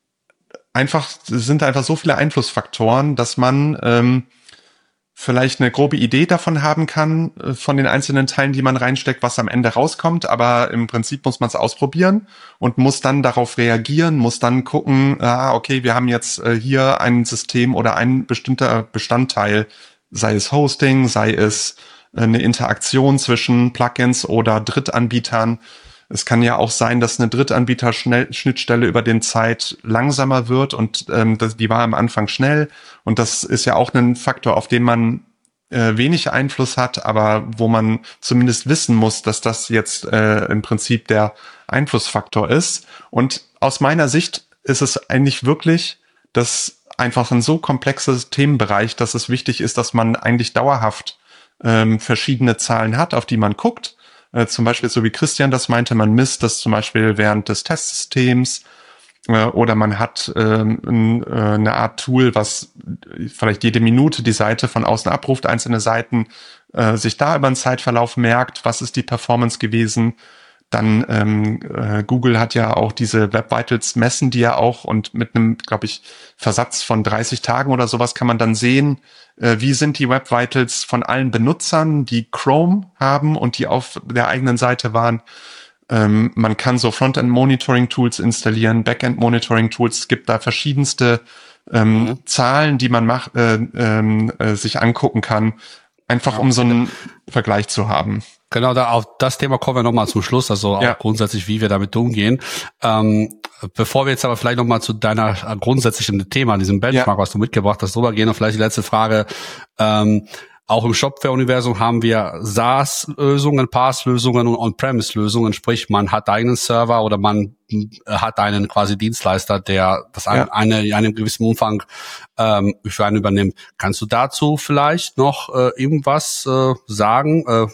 einfach sind einfach so viele Einflussfaktoren, dass man ähm, vielleicht eine grobe Idee davon haben kann, äh, von den einzelnen Teilen, die man reinsteckt, was am Ende rauskommt, aber im Prinzip muss man es ausprobieren und muss dann darauf reagieren, muss dann gucken, ah, okay, wir haben jetzt äh, hier ein System oder ein bestimmter Bestandteil, sei es Hosting, sei es eine Interaktion zwischen Plugins oder Drittanbietern. Es kann ja auch sein, dass eine Drittanbieter-Schnittstelle über den Zeit langsamer wird und ähm, das, die war am Anfang schnell. Und das ist ja auch ein Faktor, auf den man äh, wenig Einfluss hat, aber wo man zumindest wissen muss, dass das jetzt äh, im Prinzip der Einflussfaktor ist. Und aus meiner Sicht ist es eigentlich wirklich das einfach ein so komplexes Themenbereich, dass es wichtig ist, dass man eigentlich dauerhaft ähm, verschiedene Zahlen hat, auf die man guckt. Äh, zum Beispiel, so wie Christian das meinte, man misst das zum Beispiel während des Testsystems äh, oder man hat ähm, n, äh, eine Art Tool, was vielleicht jede Minute die Seite von außen abruft, einzelne Seiten, äh, sich da über den Zeitverlauf merkt, was ist die Performance gewesen. Dann ähm, äh, Google hat ja auch diese Web Vitals messen, die ja auch und mit einem, glaube ich, Versatz von dreißig Tagen oder sowas kann man dann sehen, äh, wie sind die Web Vitals von allen Benutzern, die Chrome haben und die auf der eigenen Seite waren. Ähm, man kann so Frontend-Monitoring-Tools installieren, Backend-Monitoring-Tools. Es gibt da verschiedenste ähm, mhm. Zahlen, die man mach, äh, äh, sich angucken kann, einfach um so einen Vergleich zu haben. Genau, da auf das Thema kommen wir nochmal zum Schluss, also auch ja. grundsätzlich, wie wir damit umgehen. Ähm, bevor wir jetzt aber vielleicht nochmal zu deiner grundsätzlichen Thema, diesem Benchmark, ja. was du mitgebracht hast, drüber gehen, und vielleicht die letzte Frage. Ähm, auch im Shopware-Universum haben wir SaaS-Lösungen, PaaS-Lösungen und On-Premise-Lösungen, sprich man hat einen Server oder man hat einen quasi Dienstleister, der das ja. eine, in einem gewissen Umfang ähm, für einen übernimmt. Kannst du dazu vielleicht noch äh, irgendwas äh, sagen? Äh,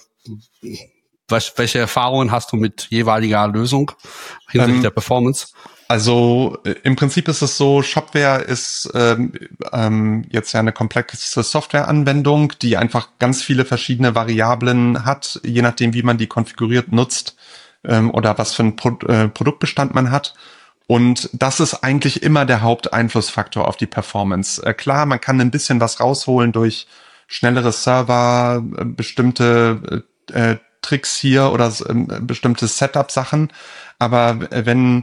Welche Erfahrungen hast du mit jeweiliger Lösung hinsichtlich ähm, der Performance? Also im Prinzip ist es so, Shopware ist ähm, ähm, jetzt ja eine komplexe Softwareanwendung, die einfach ganz viele verschiedene Variablen hat, je nachdem, wie man die konfiguriert nutzt ähm, oder was für ein Pro- äh, Produktbestand man hat. Und das ist eigentlich immer der Haupteinflussfaktor auf die Performance. Äh, klar, man kann ein bisschen was rausholen durch schnellere Server, äh, bestimmte äh, Tricks hier oder äh, bestimmte Setup-Sachen. Aber wenn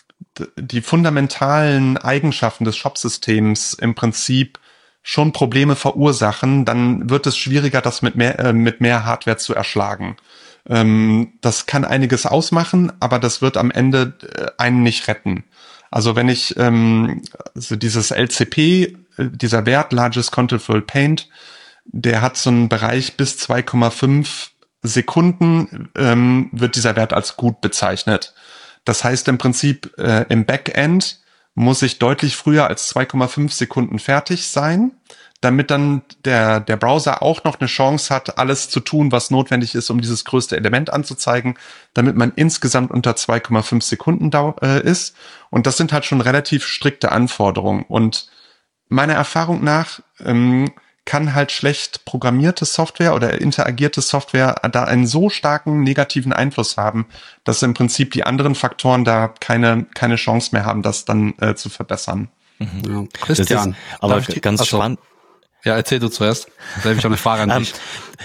die fundamentalen Eigenschaften des Shop-Systems im Prinzip schon Probleme verursachen, dann wird es schwieriger, das mit mehr, äh, mit mehr Hardware zu erschlagen. Ähm, das kann einiges ausmachen, aber das wird am Ende äh, einen nicht retten. Also wenn ich ähm, also dieses L C P, äh, dieser Wert, Largest Contentful Paint, der hat so einen Bereich bis zwei Komma fünf Sekunden, ähm, wird dieser Wert als gut bezeichnet. Das heißt im Prinzip, äh, im Backend muss ich deutlich früher als zwei Komma fünf Sekunden fertig sein, damit dann der der Browser auch noch eine Chance hat, alles zu tun, was notwendig ist, um dieses größte Element anzuzeigen, damit man insgesamt unter zwei Komma fünf Sekunden da, äh, ist. Und das sind halt schon relativ strikte Anforderungen. Und meiner Erfahrung nach ähm, kann halt schlecht programmierte Software oder interagierte Software da einen so starken negativen Einfluss haben, dass im Prinzip die anderen Faktoren da keine keine Chance mehr haben, das dann äh, zu verbessern. Mhm. Ja. Christian, ist, aber ganz also, spannend. Ja, erzähl du zuerst. Da habe ich auch eine Frage an dich.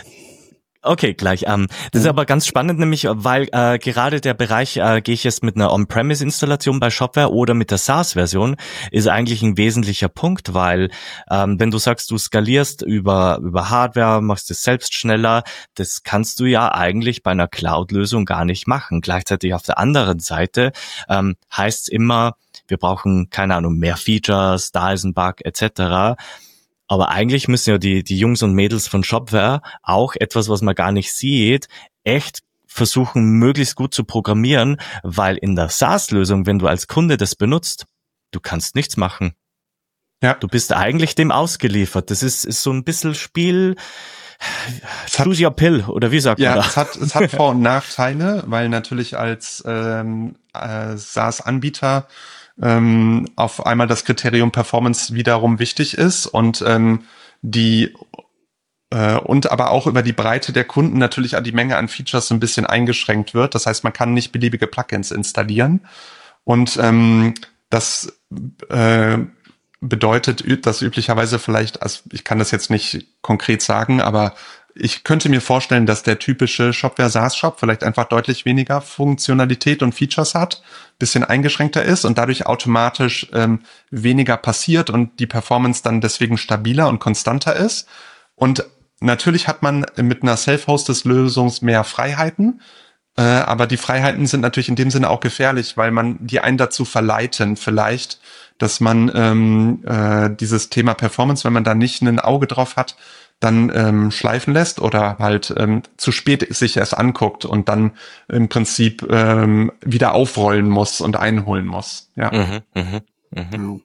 Okay, gleich. Ähm, das ist aber ganz spannend, nämlich, weil äh, gerade der Bereich, äh, gehe ich jetzt mit einer On-Premise-Installation bei Shopware oder mit der SaaS-Version, ist eigentlich ein wesentlicher Punkt, weil ähm, wenn du sagst, du skalierst über über Hardware, machst es selbst schneller, das kannst du ja eigentlich bei einer Cloud-Lösung gar nicht machen. Gleichzeitig auf der anderen Seite ähm, heißt es immer, wir brauchen, keine Ahnung, mehr Features, da ist ein Bug et cetera. Aber eigentlich müssen ja die die Jungs und Mädels von Shopware auch etwas, was man gar nicht sieht, echt versuchen, möglichst gut zu programmieren, weil in der SaaS-Lösung, wenn du als Kunde das benutzt, du kannst nichts machen. Ja. Du bist eigentlich dem ausgeliefert. Das ist ist so ein bisschen Spiel, choose your pill, oder wie sagt ja, man da? Ja, es hat, es hat Vor- und Nachteile, weil natürlich als ähm, äh, SaaS-Anbieter ähm, auf einmal das Kriterium Performance wiederum wichtig ist und ähm, die äh, und aber auch über die Breite der Kunden natürlich an die Menge an Features so ein bisschen eingeschränkt wird. Das heißt, man kann nicht beliebige Plugins installieren. Und ähm, das äh, bedeutet das üblicherweise vielleicht, also ich kann das jetzt nicht konkret sagen, aber ich könnte mir vorstellen, dass der typische Shopware-SaaS-Shop vielleicht einfach deutlich weniger Funktionalität und Features hat, bisschen eingeschränkter ist und dadurch automatisch ähm, weniger passiert und die Performance dann deswegen stabiler und konstanter ist. Und natürlich hat man mit einer Self-Hosted-Lösung mehr Freiheiten, äh, aber die Freiheiten sind natürlich in dem Sinne auch gefährlich, weil man die einen dazu verleiten vielleicht, dass man ähm, äh, dieses Thema Performance, wenn man da nicht ein Auge drauf hat, dann ähm, schleifen lässt oder halt ähm, zu spät sich erst anguckt und dann im Prinzip ähm, wieder aufrollen muss und einholen muss. Ja. Mhm, mhm, mhm.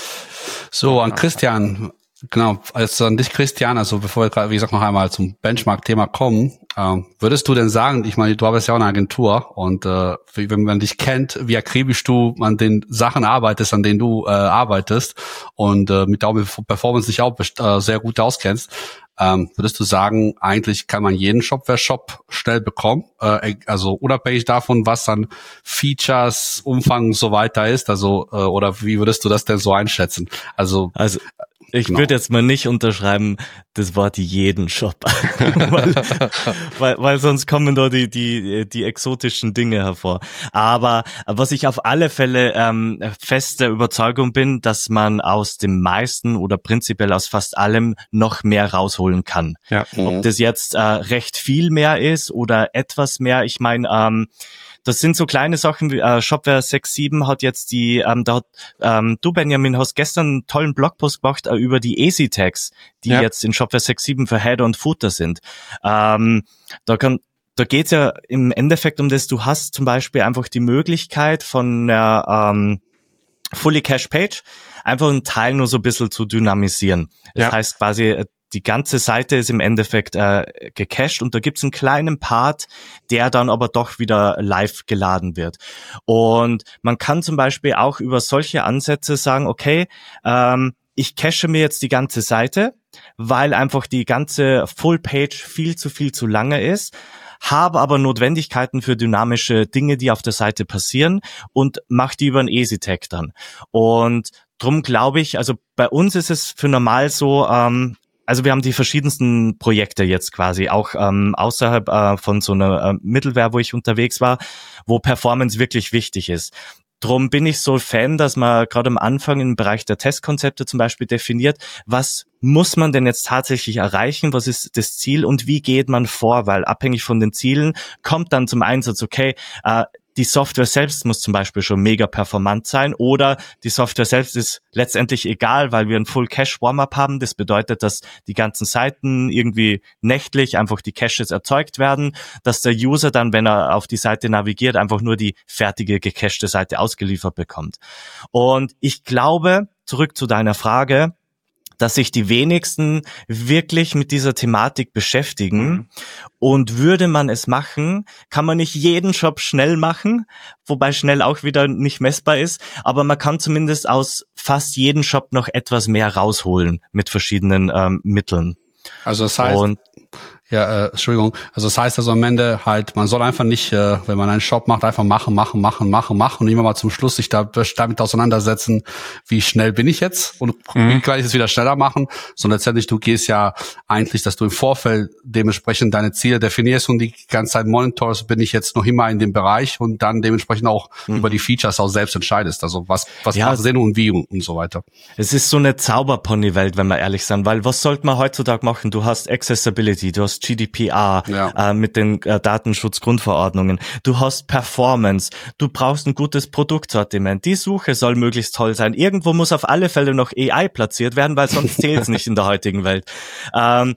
So, an Christian, genau, also an dich, Christian, also bevor wir gerade, wie gesagt, noch einmal zum Benchmark-Thema kommen, ähm, würdest du denn sagen, ich meine, du arbeitest ja auch in einer Agentur und äh, wie, wenn man dich kennt, wie akribisch du an den Sachen arbeitest, an denen du äh, arbeitest und äh, mit der Performance dich auch äh, sehr gut auskennst, Ähm, würdest du sagen, eigentlich kann man jeden Shopware-Shop schnell bekommen, äh, also unabhängig davon, was dann Features, Umfang und so weiter ist, also äh, oder wie würdest du das denn so einschätzen? Also, also ich genau. würde jetzt mal nicht unterschreiben, das Wort jeden Shop, weil, weil, weil sonst kommen da die die die exotischen Dinge hervor. Aber was ich auf alle Fälle ähm, fest der Überzeugung bin, dass man aus dem meisten oder prinzipiell aus fast allem noch mehr rausholen kann. Ja. Ob das jetzt äh, recht viel mehr ist oder etwas mehr, ich meine, ähm, das sind so kleine Sachen wie äh, Shopware sechs sieben hat jetzt die, ähm, da hat ähm, du Benjamin hast gestern einen tollen Blogpost gemacht äh, über die A C Tags, die ja. jetzt in Shopware sechs sieben für Header und Footer sind. Ähm, da kann Da geht's ja im Endeffekt um das, du hast zum Beispiel einfach die Möglichkeit von einer ähm, Fully Cache Page einfach einen Teil nur so ein bisschen zu dynamisieren. Das ja. heißt quasi, die ganze Seite ist im Endeffekt äh, gecached und da gibt's einen kleinen Part, der dann aber doch wieder live geladen wird. Und man kann zum Beispiel auch über solche Ansätze sagen, okay, ähm, ich cache mir jetzt die ganze Seite, weil einfach die ganze Full-Page viel zu viel zu lange ist, habe aber Notwendigkeiten für dynamische Dinge, die auf der Seite passieren und mache die über einen A S I Tag dann. Und drum glaube ich, also bei uns ist es für normal so, ähm, also wir haben die verschiedensten Projekte jetzt quasi, auch ähm, außerhalb äh, von so einer äh, Middleware, wo ich unterwegs war, wo Performance wirklich wichtig ist. Drum bin ich so Fan, dass man gerade am Anfang im Bereich der Testkonzepte zum Beispiel definiert, was muss man denn jetzt tatsächlich erreichen, was ist das Ziel und wie geht man vor, weil abhängig von den Zielen kommt dann zum Einsatz, okay, äh, die Software selbst muss zum Beispiel schon mega performant sein oder die Software selbst ist letztendlich egal, weil wir ein Full Cache Warm-up haben. Das bedeutet, dass die ganzen Seiten irgendwie nächtlich einfach die Caches erzeugt werden, dass der User dann, wenn er auf die Seite navigiert, einfach nur die fertige gecachte Seite ausgeliefert bekommt. Und ich glaube, zurück zu deiner Frage, dass sich die wenigsten wirklich mit dieser Thematik beschäftigen. Mhm. Und würde man es machen, kann man nicht jeden Shop schnell machen, wobei schnell auch wieder nicht messbar ist, aber man kann zumindest aus fast jedem Shop noch etwas mehr rausholen mit verschiedenen ähm, Mitteln. Also das heißt, Und ja, äh, Entschuldigung, also das heißt also am Ende halt, man soll einfach nicht, äh, wenn man einen Shop macht, einfach machen, machen, machen, machen, machen und immer mal zum Schluss sich da damit auseinandersetzen, wie schnell bin ich jetzt und mhm. wie kann ich es wieder schneller machen, sondern letztendlich du gehst ja eigentlich, dass du im Vorfeld dementsprechend deine Ziele definierst und die ganze Zeit monitorst, bin ich jetzt noch immer in dem Bereich und dann dementsprechend auch mhm. über die Features auch selbst entscheidest, also was was ja, macht Sinn und wie und, und so weiter. Es ist so eine Zauberpony-Welt, wenn wir ehrlich sind, weil was sollte man heutzutage machen? Du hast Accessibility, du hast G D P R ja. äh, mit den äh, Datenschutzgrundverordnungen. Du hast Performance. Du brauchst ein gutes Produktsortiment. Die Suche soll möglichst toll sein. Irgendwo muss auf alle Fälle noch A I platziert werden, weil sonst zählt es nicht in der heutigen Welt. Ähm,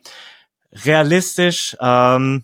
realistisch, ähm,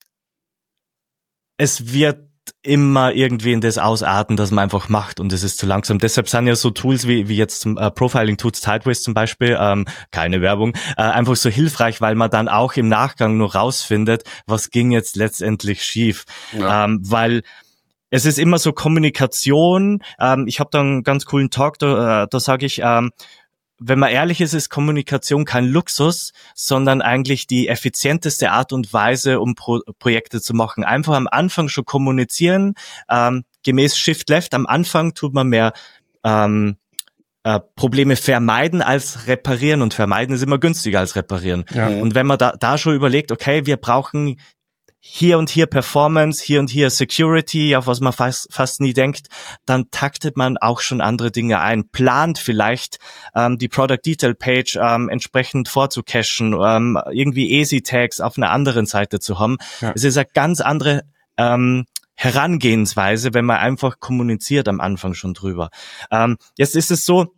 es wird immer irgendwie in das ausarten, dass man einfach macht und es ist zu langsam. Deshalb sind ja so Tools wie wie jetzt äh, Profiling-Tools, Tideways zum Beispiel, ähm, keine Werbung, äh, einfach so hilfreich, weil man dann auch im Nachgang nur rausfindet, was ging jetzt letztendlich schief. Ja. Ähm, weil es ist immer so Kommunikation. Ähm, ich habe da einen ganz coolen Talk, da, äh, da sage ich, ähm, wenn man ehrlich ist, ist Kommunikation kein Luxus, sondern eigentlich die effizienteste Art und Weise, um Pro- Projekte zu machen. Einfach am Anfang schon kommunizieren, ähm, gemäß Shift Left. Am Anfang tut man mehr ähm, äh, Probleme vermeiden als reparieren, und vermeiden ist immer günstiger als reparieren. Ja. Und wenn man da, da schon überlegt, okay, wir brauchen hier und hier Performance, hier und hier Security, auf was man fast, fast nie denkt, dann taktet man auch schon andere Dinge ein, plant vielleicht ähm, die Product Detail Page ähm, entsprechend vorzucachen, ähm, irgendwie Easy Tags auf einer anderen Seite zu haben. Ja. Es ist eine ganz andere ähm, Herangehensweise, wenn man einfach kommuniziert am Anfang schon drüber. Ähm, jetzt ist es so,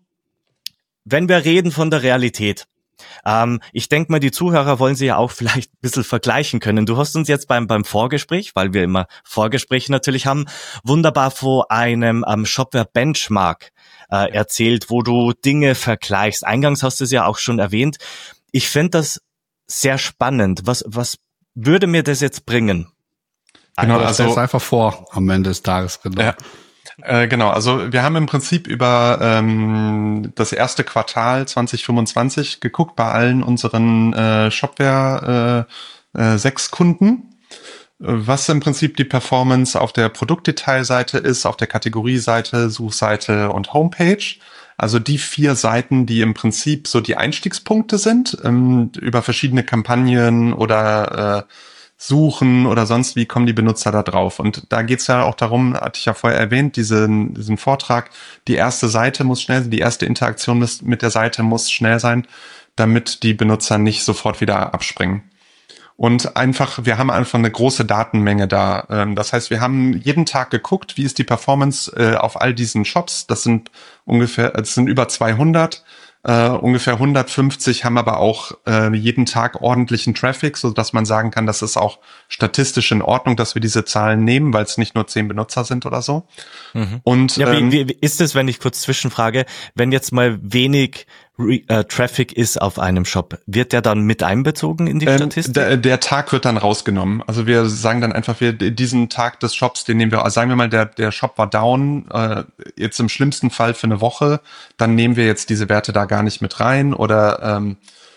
wenn wir reden von der Realität, Ähm, ich denke mal, die Zuhörer wollen sie ja auch vielleicht ein bisschen vergleichen können. Du hast uns jetzt beim beim Vorgespräch, weil wir immer Vorgespräche natürlich haben, wunderbar von einem ähm, Shopware-Benchmark äh, erzählt, wo du Dinge vergleichst. Eingangs hast du es ja auch schon erwähnt. Ich finde das sehr spannend. Was was würde mir das jetzt bringen? Genau, also das einfach vor am Ende des Tages, genau. Ja. Äh, genau, also wir haben im Prinzip über ähm, das erste Quartal zwanzig fünfundzwanzig geguckt bei allen unseren äh, Shopware äh, äh, sechs Kunden, was im Prinzip die Performance auf der Produktdetailseite ist, auf der Kategorieseite, Suchseite und Homepage. Also die vier Seiten, die im Prinzip so die Einstiegspunkte sind, ähm, über verschiedene Kampagnen oder äh, Suchen oder sonst wie kommen die Benutzer da drauf. Und da geht's ja auch darum, hatte ich ja vorher erwähnt, diesen, diesen Vortrag, die erste Seite muss schnell sein, die erste Interaktion mit der Seite muss schnell sein, damit die Benutzer nicht sofort wieder abspringen. Und einfach, wir haben einfach eine große Datenmenge da. Das heißt, wir haben jeden Tag geguckt, wie ist die Performance auf all diesen Shops. Das sind ungefähr, das sind über zweihundert. Uh, ungefähr hundertfünfzig haben aber auch uh, jeden Tag ordentlichen Traffic, so dass man sagen kann, das ist auch statistisch in Ordnung, dass wir diese Zahlen nehmen, weil es nicht nur zehn Benutzer sind oder so. Mhm. Und ja, ähm, wie, wie ist es, wenn ich kurz zwischenfrage, wenn jetzt mal wenig Re- äh, Traffic ist auf einem Shop, wird der dann mit einbezogen in die ähm, Statistik? Der, der Tag wird dann rausgenommen. Also wir sagen dann einfach, wir diesen Tag des Shops, den nehmen wir, also sagen wir mal, der der Shop war down, äh, jetzt im schlimmsten Fall für eine Woche, dann nehmen wir jetzt diese Werte da gar nicht mit rein oder ähm,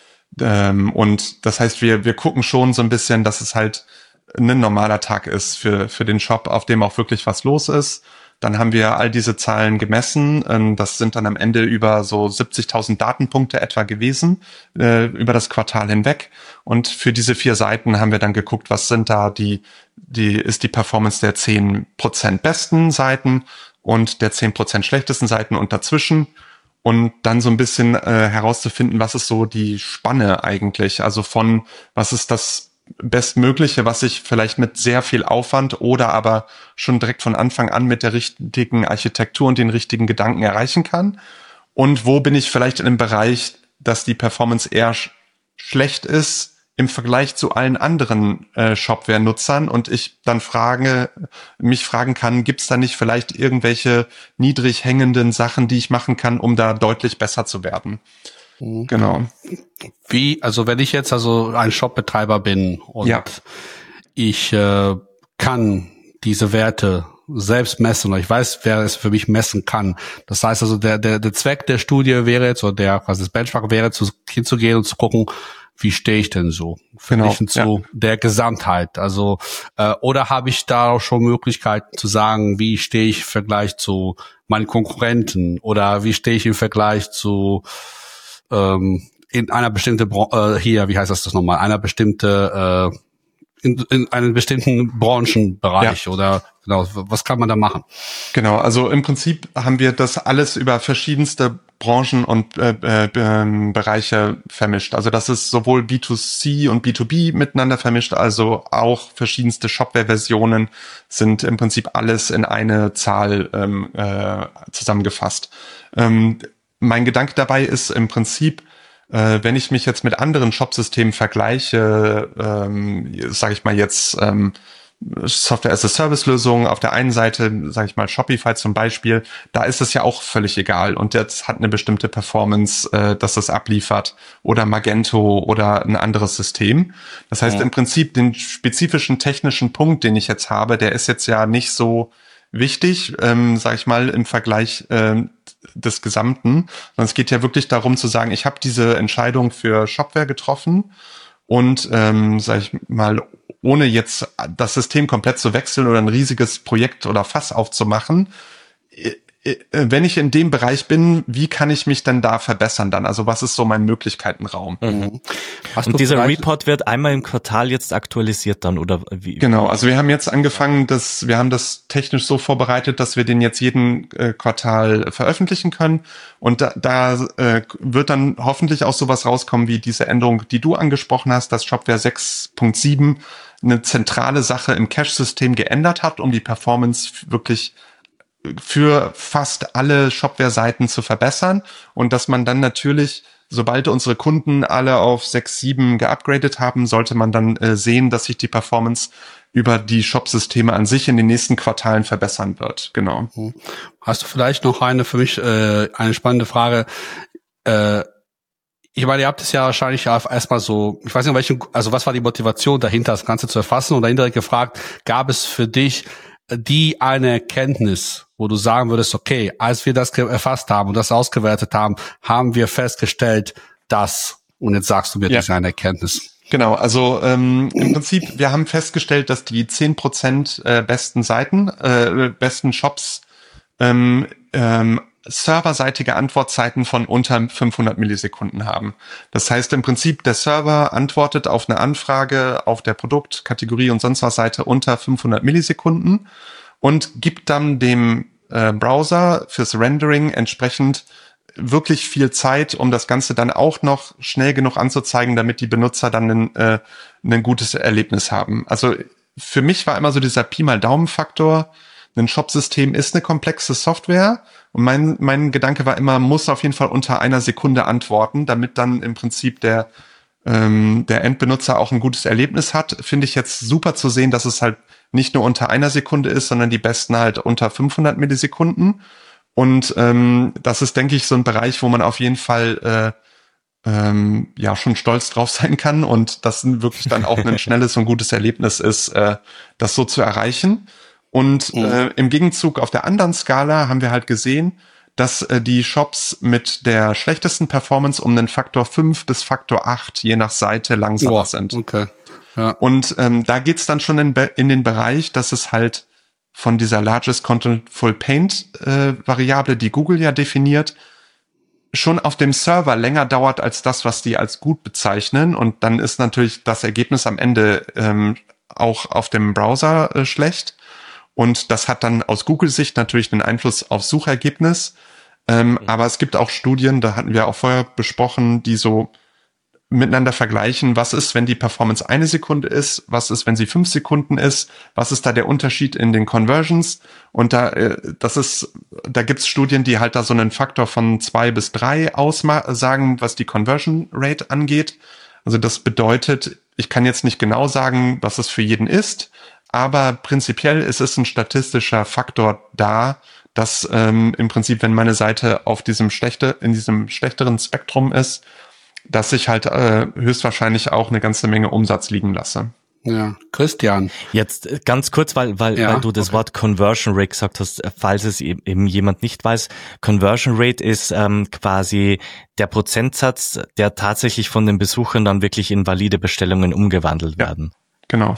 ähm, und das heißt, wir wir gucken schon so ein bisschen, dass es halt ein normaler Tag ist für für den Shop, auf dem auch wirklich was los ist. Dann haben wir all diese Zahlen gemessen. Das sind dann am Ende über so siebzigtausend Datenpunkte etwa gewesen, äh, über das Quartal hinweg. Und für diese vier Seiten haben wir dann geguckt, was sind da die, die, ist die Performance der zehn Prozent besten Seiten und der zehn Prozent schlechtesten Seiten und dazwischen. Und dann so ein bisschen äh, herauszufinden, was ist so die Spanne eigentlich? Also von, was ist das Bestmögliche, was ich vielleicht mit sehr viel Aufwand oder aber schon direkt von Anfang an mit der richtigen Architektur und den richtigen Gedanken erreichen kann. Und wo bin ich vielleicht in einem Bereich, dass die Performance eher sch- schlecht ist im Vergleich zu allen anderen äh, Shopware-Nutzern und ich dann frage, mich fragen kann, gibt es da nicht vielleicht irgendwelche niedrig hängenden Sachen, die ich machen kann, um da deutlich besser zu werden? Mhm. Genau. Wie, also wenn ich jetzt also ein Shopbetreiber bin und ja. ich äh, kann diese Werte selbst messen oder ich weiß, wer es für mich messen kann. Das heißt also, der der der Zweck der Studie wäre jetzt, oder der quasi das Benchmark wäre, zu, hinzugehen und zu gucken, wie stehe ich denn so verglichen genau, zu ja. der Gesamtheit. Also äh, oder habe ich da auch schon Möglichkeiten zu sagen, wie stehe ich im Vergleich zu meinen Konkurrenten oder wie stehe ich im Vergleich zu ähm, in einer bestimmten Bran- äh, hier, wie heißt das das nochmal, einer bestimmte äh, in, in einem bestimmten Branchenbereich ja. oder genau, was kann man da machen? Genau, also im Prinzip haben wir das alles über verschiedenste Branchen und äh, äh, Bereiche vermischt. Also das ist sowohl B zwei C und B zwei B miteinander vermischt, also auch verschiedenste Shopware-Versionen sind im Prinzip alles in eine Zahl ähm, äh, zusammengefasst. Ähm, mein Gedanke dabei ist im Prinzip, wenn ich mich jetzt mit anderen Shopsystemen vergleiche, ähm, sage ich mal jetzt ähm, Software-as-a-Service-Lösungen auf der einen Seite, sage ich mal Shopify zum Beispiel, da ist es ja auch völlig egal und jetzt hat eine bestimmte Performance, äh, dass das abliefert oder Magento oder ein anderes System. Das heißt ja. im Prinzip den spezifischen technischen Punkt, den ich jetzt habe, der ist jetzt ja nicht so wichtig, ähm, sage ich mal, im Vergleich ähm, des Gesamten, sondern es geht ja wirklich darum zu sagen, ich habe diese Entscheidung für Shopware getroffen und, ähm, sag ich mal, ohne jetzt das System komplett zu wechseln oder ein riesiges Projekt oder Fass aufzumachen, wenn ich in dem Bereich bin, wie kann ich mich denn da verbessern dann? Also was ist so mein Möglichkeitenraum? Mhm. Und dieser Report wird einmal im Quartal jetzt aktualisiert dann, oder wie? Genau, also wir haben jetzt angefangen, dass wir haben das technisch so vorbereitet, dass wir den jetzt jeden äh, Quartal veröffentlichen können. Und da, da äh, wird dann hoffentlich auch sowas rauskommen wie diese Änderung, die du angesprochen hast, dass Shopware sechs Punkt sieben eine zentrale Sache im Cache-System geändert hat, um die Performance wirklich für fast alle Shopware-Seiten zu verbessern und dass man dann natürlich, sobald unsere Kunden alle auf sechs Punkt sieben geupgradet haben, sollte man dann äh, sehen, dass sich die Performance über die Shop-Systeme an sich in den nächsten Quartalen verbessern wird. Genau. Hast du vielleicht noch eine für mich, äh, eine spannende Frage? Äh, Ich meine, ihr habt es ja wahrscheinlich erstmal so, ich weiß nicht, welche, also was war die Motivation dahinter, das Ganze zu erfassen, und dahinter gefragt, gab es für dich die eine Erkenntnis, wo du sagen würdest, okay, als wir das erfasst haben und das ausgewertet haben, haben wir festgestellt, dass, und jetzt sagst du mir, ja, das ist eine Erkenntnis. Genau, also ähm, im Prinzip, wir haben festgestellt, dass die zehn Prozent äh, besten Seiten, äh, besten Shops ähm, ähm, serverseitige Antwortzeiten von unter fünfhundert Millisekunden haben. Das heißt im Prinzip, der Server antwortet auf eine Anfrage auf der Produkt-, Kategorie- und sonst was Seite unter fünfhundert Millisekunden und gibt dann dem äh, Browser fürs Rendering entsprechend wirklich viel Zeit, um das Ganze dann auch noch schnell genug anzuzeigen, damit die Benutzer dann ein, äh, ein gutes Erlebnis haben. Also für mich war immer so dieser Pi mal Daumen-Faktor, ein Shop-System ist eine komplexe Software und mein mein Gedanke war immer, muss auf jeden Fall unter einer Sekunde antworten, damit dann im Prinzip der ähm, der Endbenutzer auch ein gutes Erlebnis hat. Finde ich jetzt super zu sehen, dass es halt nicht nur unter einer Sekunde ist, sondern die besten halt unter fünfhundert Millisekunden. Und ähm, das ist, denke ich, so ein Bereich, wo man auf jeden Fall äh, ähm, ja schon stolz drauf sein kann und das wirklich dann auch ein schnelles und gutes Erlebnis ist, äh, das so zu erreichen. Und mhm. äh, im Gegenzug auf der anderen Skala haben wir halt gesehen, dass äh, die Shops mit der schlechtesten Performance um den Faktor fünf bis Faktor acht je nach Seite langsamer oh, sind. Okay. Ja. Und ähm, da geht's dann schon in, in den Bereich, dass es halt von dieser Largest Contentful Paint äh, Variable, die Google ja definiert, schon auf dem Server länger dauert als das, was die als gut bezeichnen. Und dann ist natürlich das Ergebnis am Ende ähm, auch auf dem Browser äh, schlecht. Und das hat dann aus Google-Sicht natürlich einen Einfluss aufs Suchergebnis. Ähm, mhm. Aber es gibt auch Studien, da hatten wir auch vorher besprochen, die so miteinander vergleichen, was ist, wenn die Performance eine Sekunde ist, was ist, wenn sie fünf Sekunden ist, was ist da der Unterschied in den Conversions? Und da, äh, das ist, da gibt's Studien, die halt da so einen Faktor von zwei bis drei aussagen, was die Conversion Rate angeht. Also das bedeutet, ich kann jetzt nicht genau sagen, was es für jeden ist, aber prinzipiell ist es ein statistischer Faktor da, dass ähm, im Prinzip, wenn meine Seite auf diesem schlechte, in diesem schlechteren Spektrum ist, dass ich halt äh, höchstwahrscheinlich auch eine ganze Menge Umsatz liegen lasse. Ja, Christian. Jetzt ganz kurz, weil weil, ja, weil du das okay. Wort Conversion Rate gesagt hast, falls es eben jemand nicht weiß. Conversion Rate ist ähm, quasi der Prozentsatz, der tatsächlich von den Besuchern dann wirklich in valide Bestellungen umgewandelt ja, werden. Genau.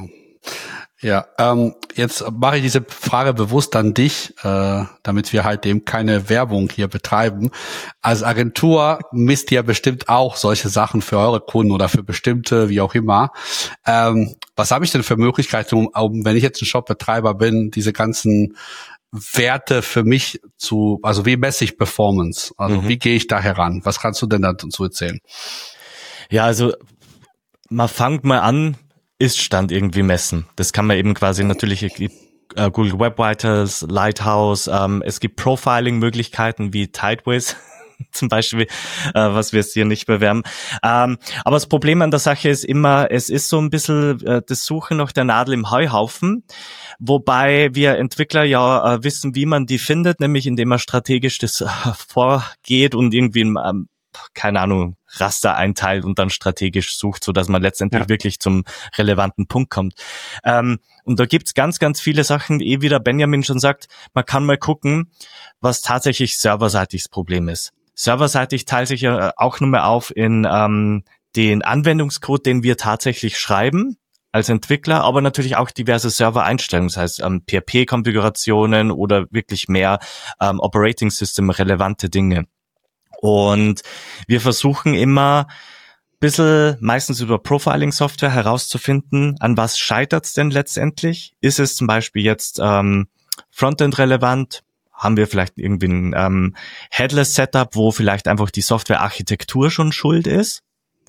Ja, ähm, jetzt mache ich diese Frage bewusst an dich, äh, damit wir halt eben keine Werbung hier betreiben. Als Agentur misst ihr bestimmt auch solche Sachen für eure Kunden oder für bestimmte, wie auch immer. Ähm, was habe ich denn für Möglichkeiten, um, um, wenn ich jetzt ein Shopbetreiber bin, diese ganzen Werte für mich zu, also wie messe ich Performance? Also mhm. wie gehe ich da heran? Was kannst du denn dazu erzählen? Ja, also man fängt mal an, Ist-Stand irgendwie messen. Das kann man eben quasi natürlich, äh, Google Web Vitals, Lighthouse, ähm, es gibt Profiling-Möglichkeiten wie Tideways zum Beispiel, äh, was wir jetzt hier nicht bewerben. Ähm, aber das Problem an der Sache ist immer, es ist so ein bisschen äh, das Suchen nach der Nadel im Heuhaufen, wobei wir Entwickler ja äh, wissen, wie man die findet, nämlich indem man strategisch das äh, vorgeht und irgendwie ähm, keine Ahnung, Raster einteilt und dann strategisch sucht, so dass man letztendlich ja. wirklich zum relevanten Punkt kommt. Ähm, und da gibt's ganz, ganz viele Sachen, eh wie der Benjamin schon sagt, man kann mal gucken, was tatsächlich serverseitig das Problem ist. Serverseitig teilt sich ja auch nur mehr auf in ähm, den Anwendungscode, den wir tatsächlich schreiben als Entwickler, aber natürlich auch diverse Server-Einstellungen, das heißt ähm, P H P-Konfigurationen oder wirklich mehr ähm, Operating-System-relevante Dinge. Und wir versuchen immer ein bisschen, meistens über Profiling-Software herauszufinden, an was scheitert's denn letztendlich? Ist es zum Beispiel jetzt ähm, Frontend-relevant? Haben wir vielleicht irgendwie ein ähm, Headless-Setup, wo vielleicht einfach die Software-Architektur schon schuld ist?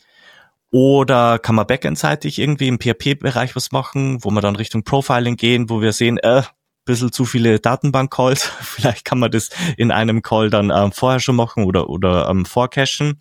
Oder kann man backendseitig irgendwie im P H P-Bereich was machen, wo wir dann Richtung Profiling gehen, wo wir sehen, äh, bisschen zu viele Datenbank-Calls, vielleicht kann man das in einem Call dann ähm, vorher schon machen oder oder ähm, vorcachen.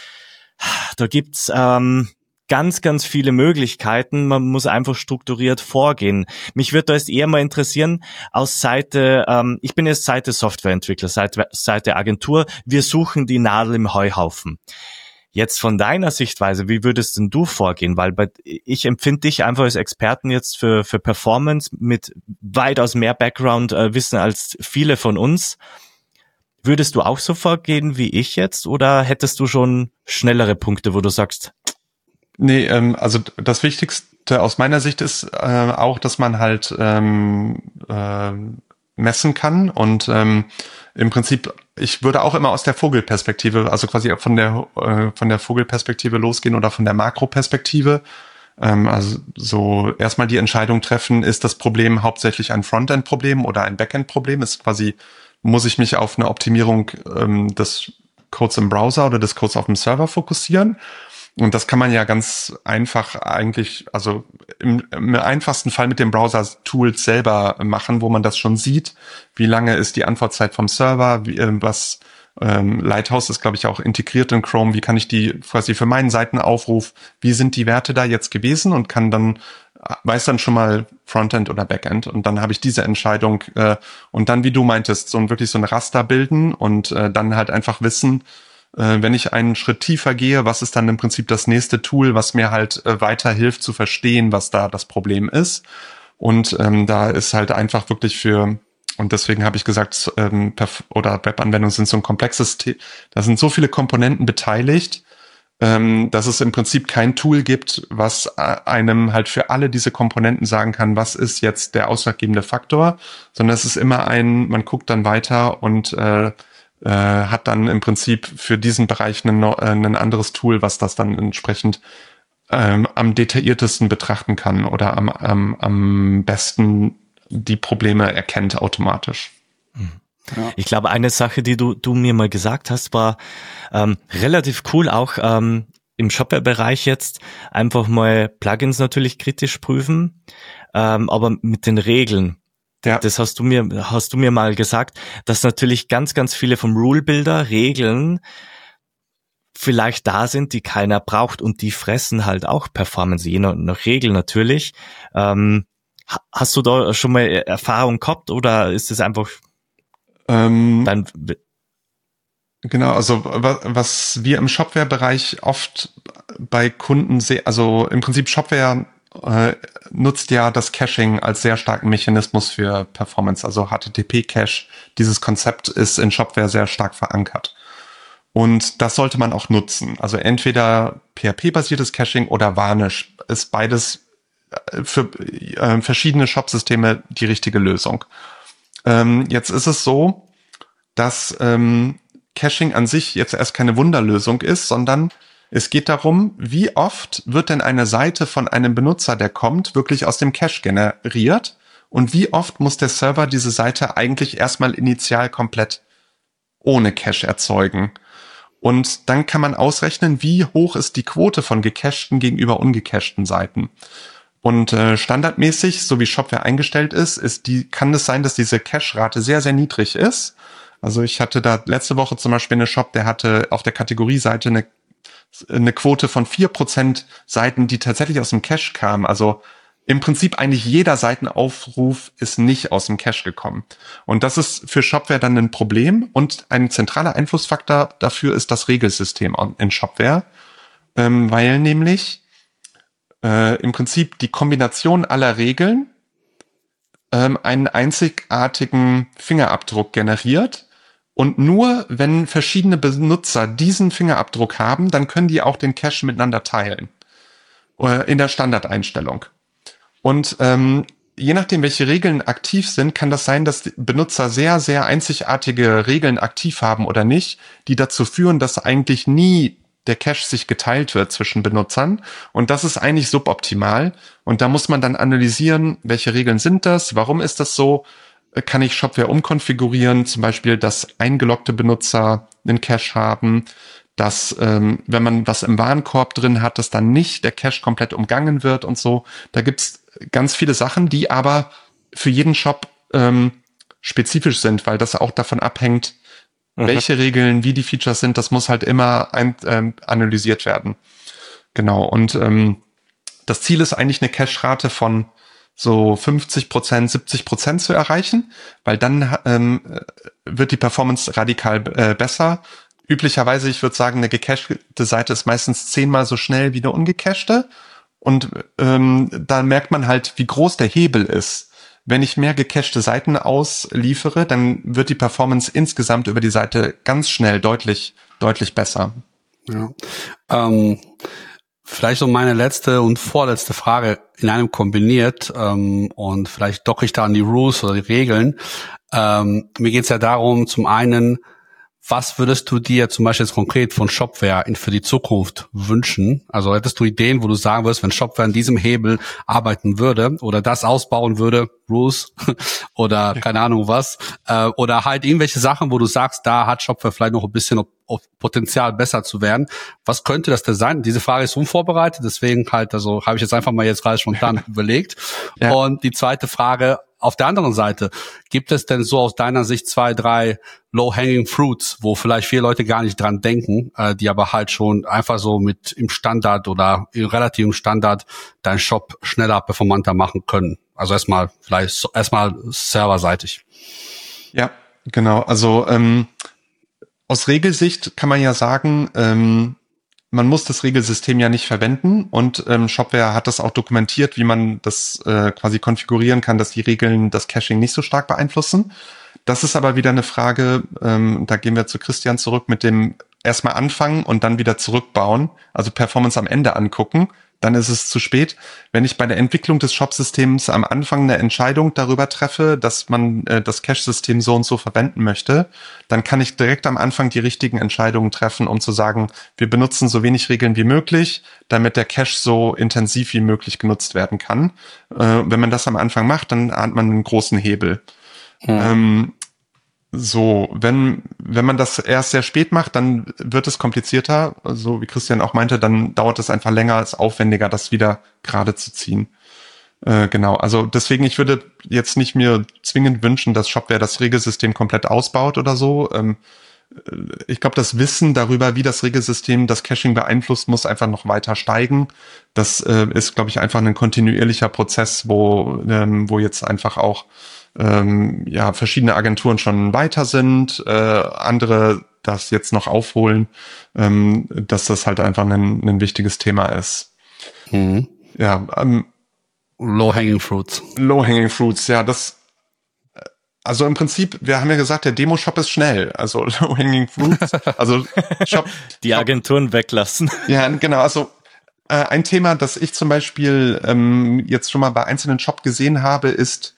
Da gibt's ähm, ganz, ganz viele Möglichkeiten. Man muss einfach strukturiert vorgehen. Mich würde da jetzt eher mal interessieren, aus Seite, ähm, ich bin jetzt Seite Softwareentwickler, Seite, Seite Agentur, wir suchen die Nadel im Heuhaufen. Jetzt von deiner Sichtweise, wie würdest denn du vorgehen? Weil bei, ich empfinde dich einfach als Experten jetzt für, für Performance mit weitaus mehr Background-Wissen äh, als viele von uns. Würdest du auch so vorgehen wie ich jetzt oder hättest du schon schnellere Punkte, wo du sagst? Nee, ähm, also das Wichtigste aus meiner Sicht ist äh, auch, dass man halt ähm, äh, messen kann und ähm, im Prinzip, ich würde auch immer aus der Vogelperspektive, also quasi von der äh, von der Vogelperspektive losgehen oder von der Makroperspektive. Ähm, also so erstmal die Entscheidung treffen, ist das Problem hauptsächlich ein Frontend-Problem oder ein Backend-Problem? Ist quasi, muss ich mich auf eine Optimierung ähm, des Codes im Browser oder des Codes auf dem Server fokussieren? Und das kann man ja ganz einfach eigentlich, also im, im einfachsten Fall mit dem Browser-Tools selber machen, wo man das schon sieht. Wie lange ist die Antwortzeit vom Server? Wie, äh, was ähm, Lighthouse ist, glaube ich, auch integriert in Chrome. Wie kann ich die quasi für meinen Seitenaufruf, wie sind die Werte da jetzt gewesen? Und kann dann, weiß dann schon mal Frontend oder Backend. Und dann habe ich diese Entscheidung äh, und dann, wie du meintest, so ein wirklich so ein Raster bilden und äh, dann halt einfach wissen, wenn ich einen Schritt tiefer gehe, was ist dann im Prinzip das nächste Tool, was mir halt äh, weiterhilft zu verstehen, was da das Problem ist. Und ähm, da ist halt einfach wirklich für, und deswegen habe ich gesagt, ähm, Perf- oder Webanwendungen sind so ein komplexes, The- da sind so viele Komponenten beteiligt, ähm, dass es im Prinzip kein Tool gibt, was äh, einem halt für alle diese Komponenten sagen kann, was ist jetzt der ausschlaggebende Faktor, sondern es ist immer ein, man guckt dann weiter und äh, Äh, hat dann im Prinzip für diesen Bereich ein, äh, ein anderes Tool, was das dann entsprechend ähm, am detailliertesten betrachten kann oder am, am, am besten die Probleme erkennt automatisch. Ja. Ich glaube, eine Sache, die du, du mir mal gesagt hast, war ähm, relativ cool auch ähm, im Shopware-Bereich jetzt einfach mal Plugins natürlich kritisch prüfen, ähm, aber mit den Regeln. Ja. Das hast du mir, hast du mir mal gesagt, dass natürlich ganz, ganz viele vom Rule-Builder Regeln vielleicht da sind, die keiner braucht und die fressen halt auch Performance, je nach, nach Regel natürlich. Ähm, hast du da schon mal Erfahrung gehabt oder ist es einfach ähm, dein... Genau, also was wir im Shopware-Bereich oft bei Kunden sehen, also im Prinzip Shopware äh, nutzt ja das Caching als sehr starken Mechanismus für Performance, also H T T P-Cache. Dieses Konzept ist in Shopware sehr stark verankert. Und das sollte man auch nutzen. Also entweder P H P-basiertes Caching oder Varnish ist beides für äh, verschiedene Shop-Systeme die richtige Lösung. Ähm, jetzt ist es so, dass ähm, Caching an sich jetzt erst keine Wunderlösung ist, sondern es geht darum, wie oft wird denn eine Seite von einem Benutzer, der kommt, wirklich aus dem Cache generiert und wie oft muss der Server diese Seite eigentlich erstmal initial komplett ohne Cache erzeugen. Und dann kann man ausrechnen, wie hoch ist die Quote von gecachten gegenüber ungecachten Seiten. Und äh, standardmäßig, so wie Shopware eingestellt ist, ist die, kann es sein, dass diese Cache-Rate sehr, sehr niedrig ist. Also ich hatte da letzte Woche zum Beispiel eine Shop, der hatte auf der Kategorieseite eine eine Quote von vier Prozent Seiten, die tatsächlich aus dem Cache kamen. Also im Prinzip eigentlich jeder Seitenaufruf ist nicht aus dem Cache gekommen. Und das ist für Shopware dann ein Problem. Und ein zentraler Einflussfaktor dafür ist das Regelsystem in Shopware, ähm, weil nämlich äh, im Prinzip die Kombination aller Regeln ähm, einen einzigartigen Fingerabdruck generiert. Und nur wenn verschiedene Benutzer diesen Fingerabdruck haben, dann können die auch den Cache miteinander teilen. Äh, in der Standardeinstellung. Und ähm, je nachdem, welche Regeln aktiv sind, kann das sein, dass die Benutzer sehr, sehr einzigartige Regeln aktiv haben oder nicht, die dazu führen, dass eigentlich nie der Cache sich geteilt wird zwischen Benutzern. Und das ist eigentlich suboptimal. Und da muss man dann analysieren, welche Regeln sind das, warum ist das so, kann ich Shopware umkonfigurieren, zum Beispiel, dass eingeloggte Benutzer einen Cache haben, dass, ähm, wenn man was im Warenkorb drin hat, dass dann nicht der Cache komplett umgangen wird und so. Da gibt's ganz viele Sachen, die aber für jeden Shop ähm, spezifisch sind, weil das auch davon abhängt, mhm. welche Regeln, wie die Features sind. Das muss halt immer ein, ähm, analysiert werden. Genau. Und ähm, das Ziel ist eigentlich eine Cache-Rate von so fünfzig Prozent, siebzig Prozent zu erreichen, weil dann ähm, wird die Performance radikal äh, besser. Üblicherweise, ich würde sagen, eine gecachete Seite ist meistens zehnmal so schnell wie eine ungecachte. Und ähm, da merkt man halt, wie groß der Hebel ist. Wenn ich mehr gecachete Seiten ausliefere, dann wird die Performance insgesamt über die Seite ganz schnell deutlich, deutlich besser. Ja. Ähm, vielleicht so meine letzte und vorletzte Frage in einem kombiniert, ähm, und vielleicht docke ich da an die Rules oder die Regeln. Ähm, mir geht's ja darum, zum einen, was würdest du dir zum Beispiel jetzt konkret von Shopware in, für die Zukunft wünschen? Also hättest du Ideen, wo du sagen würdest, wenn Shopware an diesem Hebel arbeiten würde oder das ausbauen würde, Rules oder ja. keine Ahnung was, äh, oder halt irgendwelche Sachen, wo du sagst, da hat Shopware vielleicht noch ein bisschen ob, ob Potenzial besser zu werden. Was könnte das denn sein? Diese Frage ist unvorbereitet, deswegen halt, also habe ich jetzt einfach mal jetzt gerade spontan überlegt. Ja. Und die zweite Frage, auf der anderen Seite, gibt es denn so aus deiner Sicht zwei, drei low-hanging fruits, wo vielleicht viele Leute gar nicht dran denken, äh, die aber halt schon einfach so mit im Standard oder im relativen Standard deinen Shop schneller, performanter machen können? Also erstmal vielleicht erstmal serverseitig. Ja, genau. Also ähm, aus Regelsicht kann man ja sagen, ähm, man muss das Regelsystem ja nicht verwenden und ähm, Shopware hat das auch dokumentiert, wie man das äh, quasi konfigurieren kann, dass die Regeln das Caching nicht so stark beeinflussen. Das ist aber wieder eine Frage, ähm, da gehen wir zu Christian zurück mit dem erstmal anfangen und dann wieder zurückbauen, also Performance am Ende angucken. Dann ist es zu spät. Wenn ich bei der Entwicklung des Shop-Systems am Anfang eine Entscheidung darüber treffe, dass man äh, das Cache-System so und so verwenden möchte, dann kann ich direkt am Anfang die richtigen Entscheidungen treffen, um zu sagen, wir benutzen so wenig Regeln wie möglich, damit der Cache so intensiv wie möglich genutzt werden kann. Äh, wenn man das am Anfang macht, dann hat man einen großen Hebel. Hm. Ähm, So, wenn wenn man das erst sehr spät macht, dann wird es komplizierter. So wie Christian auch meinte, dann dauert es einfach länger, als aufwendiger, das wieder gerade zu ziehen. Äh, genau, also deswegen, ich würde jetzt nicht mir zwingend wünschen, dass Shopware das Regelsystem komplett ausbaut oder so. Ähm, ich glaube, das Wissen darüber, wie das Regelsystem das Caching beeinflusst, muss einfach noch weiter steigen. Das äh, ist, glaube ich, einfach ein kontinuierlicher Prozess, wo ähm, wo jetzt einfach auch Ähm, ja, verschiedene Agenturen schon weiter sind, äh, andere das jetzt noch aufholen, ähm, dass das halt einfach ein, ein wichtiges Thema ist. Mhm. Ja, ähm, Low-hanging fruits. Low-hanging fruits, ja, das, also im Prinzip, wir haben ja gesagt, der Demo-Shop ist schnell, also Low-hanging fruits, also Shop. Die Agenturen weglassen. Ja, genau, also äh, ein Thema, das ich zum Beispiel ähm, jetzt schon mal bei einzelnen Shop gesehen habe, ist,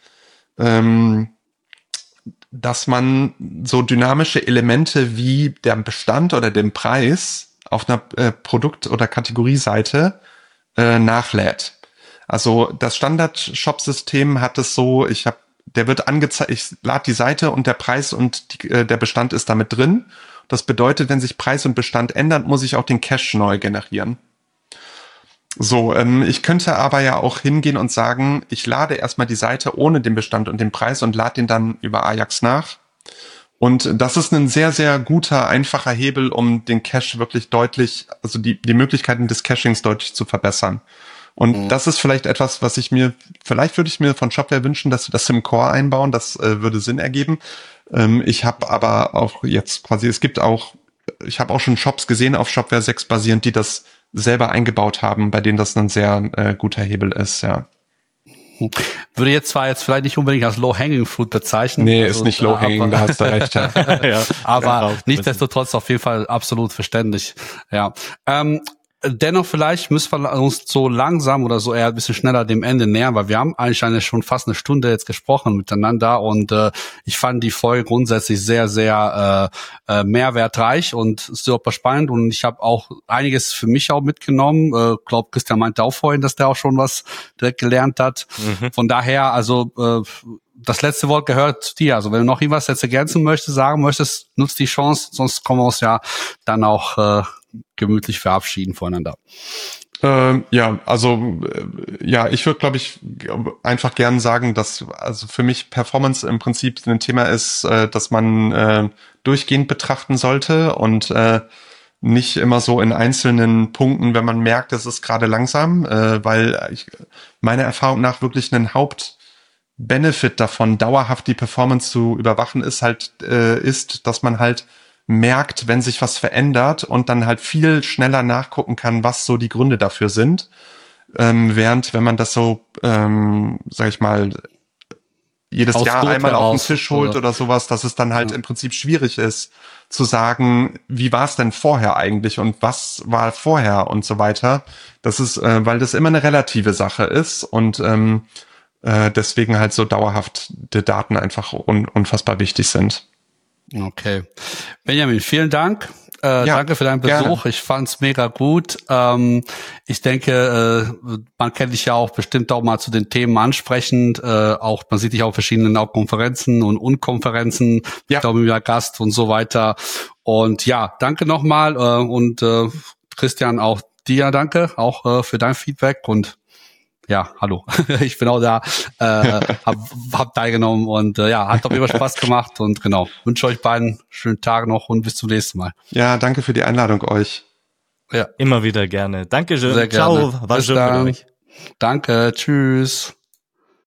dass man so dynamische Elemente wie der Bestand oder den Preis auf einer äh, Produkt- oder Kategorieseite äh, nachlädt. Also das Standard-Shop-System hat es so, ich habe, der wird angezeigt, ich lade die Seite und der Preis und die, äh, der Bestand ist damit drin. Das bedeutet, wenn sich Preis und Bestand ändern, muss ich auch den Cache neu generieren. So, ähm, ich könnte aber ja auch hingehen und sagen, ich lade erstmal die Seite ohne den Bestand und den Preis und lade den dann über Ajax nach. Und das ist ein sehr, sehr guter, einfacher Hebel, um den Cache wirklich deutlich, also die, die Möglichkeiten des Cachings deutlich zu verbessern. Und mhm. das ist vielleicht etwas, was ich mir, vielleicht würde ich mir von Shopware wünschen, dass wir das im Core einbauen. Das äh, würde Sinn ergeben. Ähm, ich habe aber auch jetzt quasi, es gibt auch, ich habe auch schon Shops gesehen auf Shopware sechs basierend, die das selber eingebaut haben, bei denen das ein sehr äh, guter Hebel ist, ja. Würde jetzt zwar jetzt vielleicht nicht unbedingt als Low-Hanging Fruit bezeichnen. Nee, also, ist nicht Low-Hanging, da hast du recht. Ja. ja, aber nichtsdestotrotz auf jeden Fall absolut verständlich. Ja. Ähm, Dennoch vielleicht müssen wir uns so langsam oder so eher ein bisschen schneller dem Ende nähern, weil wir haben eigentlich eine, schon fast eine Stunde jetzt gesprochen miteinander und äh, ich fand die Folge grundsätzlich sehr, sehr äh, äh, mehrwertreich und super spannend und ich habe auch einiges für mich auch mitgenommen. Ich äh, glaube, Christian meinte auch vorhin, dass der auch schon was direkt gelernt hat. Mhm. Von daher, also äh, das letzte Wort gehört zu dir. Also wenn du noch irgendwas jetzt ergänzen möchtest, sagen möchtest, nutzt die Chance, sonst kommen wir uns ja dann auch äh, gemütlich verabschieden voneinander. Ähm, ja, also äh, ja, ich würde, glaube ich, einfach gern sagen, dass also für mich Performance im Prinzip ein Thema ist, äh, dass man äh, durchgehend betrachten sollte und äh, nicht immer so in einzelnen Punkten, wenn man merkt, es ist gerade langsam, äh, weil ich meiner Erfahrung nach wirklich ein Hauptbenefit davon, dauerhaft die Performance zu überwachen, ist halt, äh, ist, dass man halt merkt, wenn sich was verändert und dann halt viel schneller nachgucken kann, was so die Gründe dafür sind. Ähm, während, wenn man das so, ähm, sag ich mal, jedes Aus Jahr Not einmal heraus, auf den Tisch holt oder? oder sowas, dass es dann halt ja. im Prinzip schwierig ist, zu sagen, wie war es denn vorher eigentlich und was war vorher und so weiter. Das ist, äh, weil das immer eine relative Sache ist und ähm, äh, deswegen halt so dauerhafte Daten einfach un- unfassbar wichtig sind. Okay. Benjamin, vielen Dank. Äh, ja, danke für deinen Besuch. gerne. Ich fand's mega gut. Ähm, ich denke, äh, man kennt dich ja auch bestimmt auch mal zu den Themen ansprechend. Äh, auch man sieht dich auf verschiedenen auch Konferenzen und Unkonferenzen. Ja. Ich glaube, wieder Gast und so weiter. Und ja, danke nochmal. Äh, und äh, Christian, auch dir danke, auch äh, für dein Feedback und ja, hallo. Ich bin auch da, äh, hab, hab teilgenommen und äh, ja, hat auf jeden Fall Spaß gemacht und genau, wünsche euch beiden einen schönen Tag noch und bis zum nächsten Mal. Ja, danke für die Einladung euch. Ja, immer wieder gerne. Dankeschön. Sehr gerne. Ciao, war bis schön dann. mit euch. Danke, tschüss.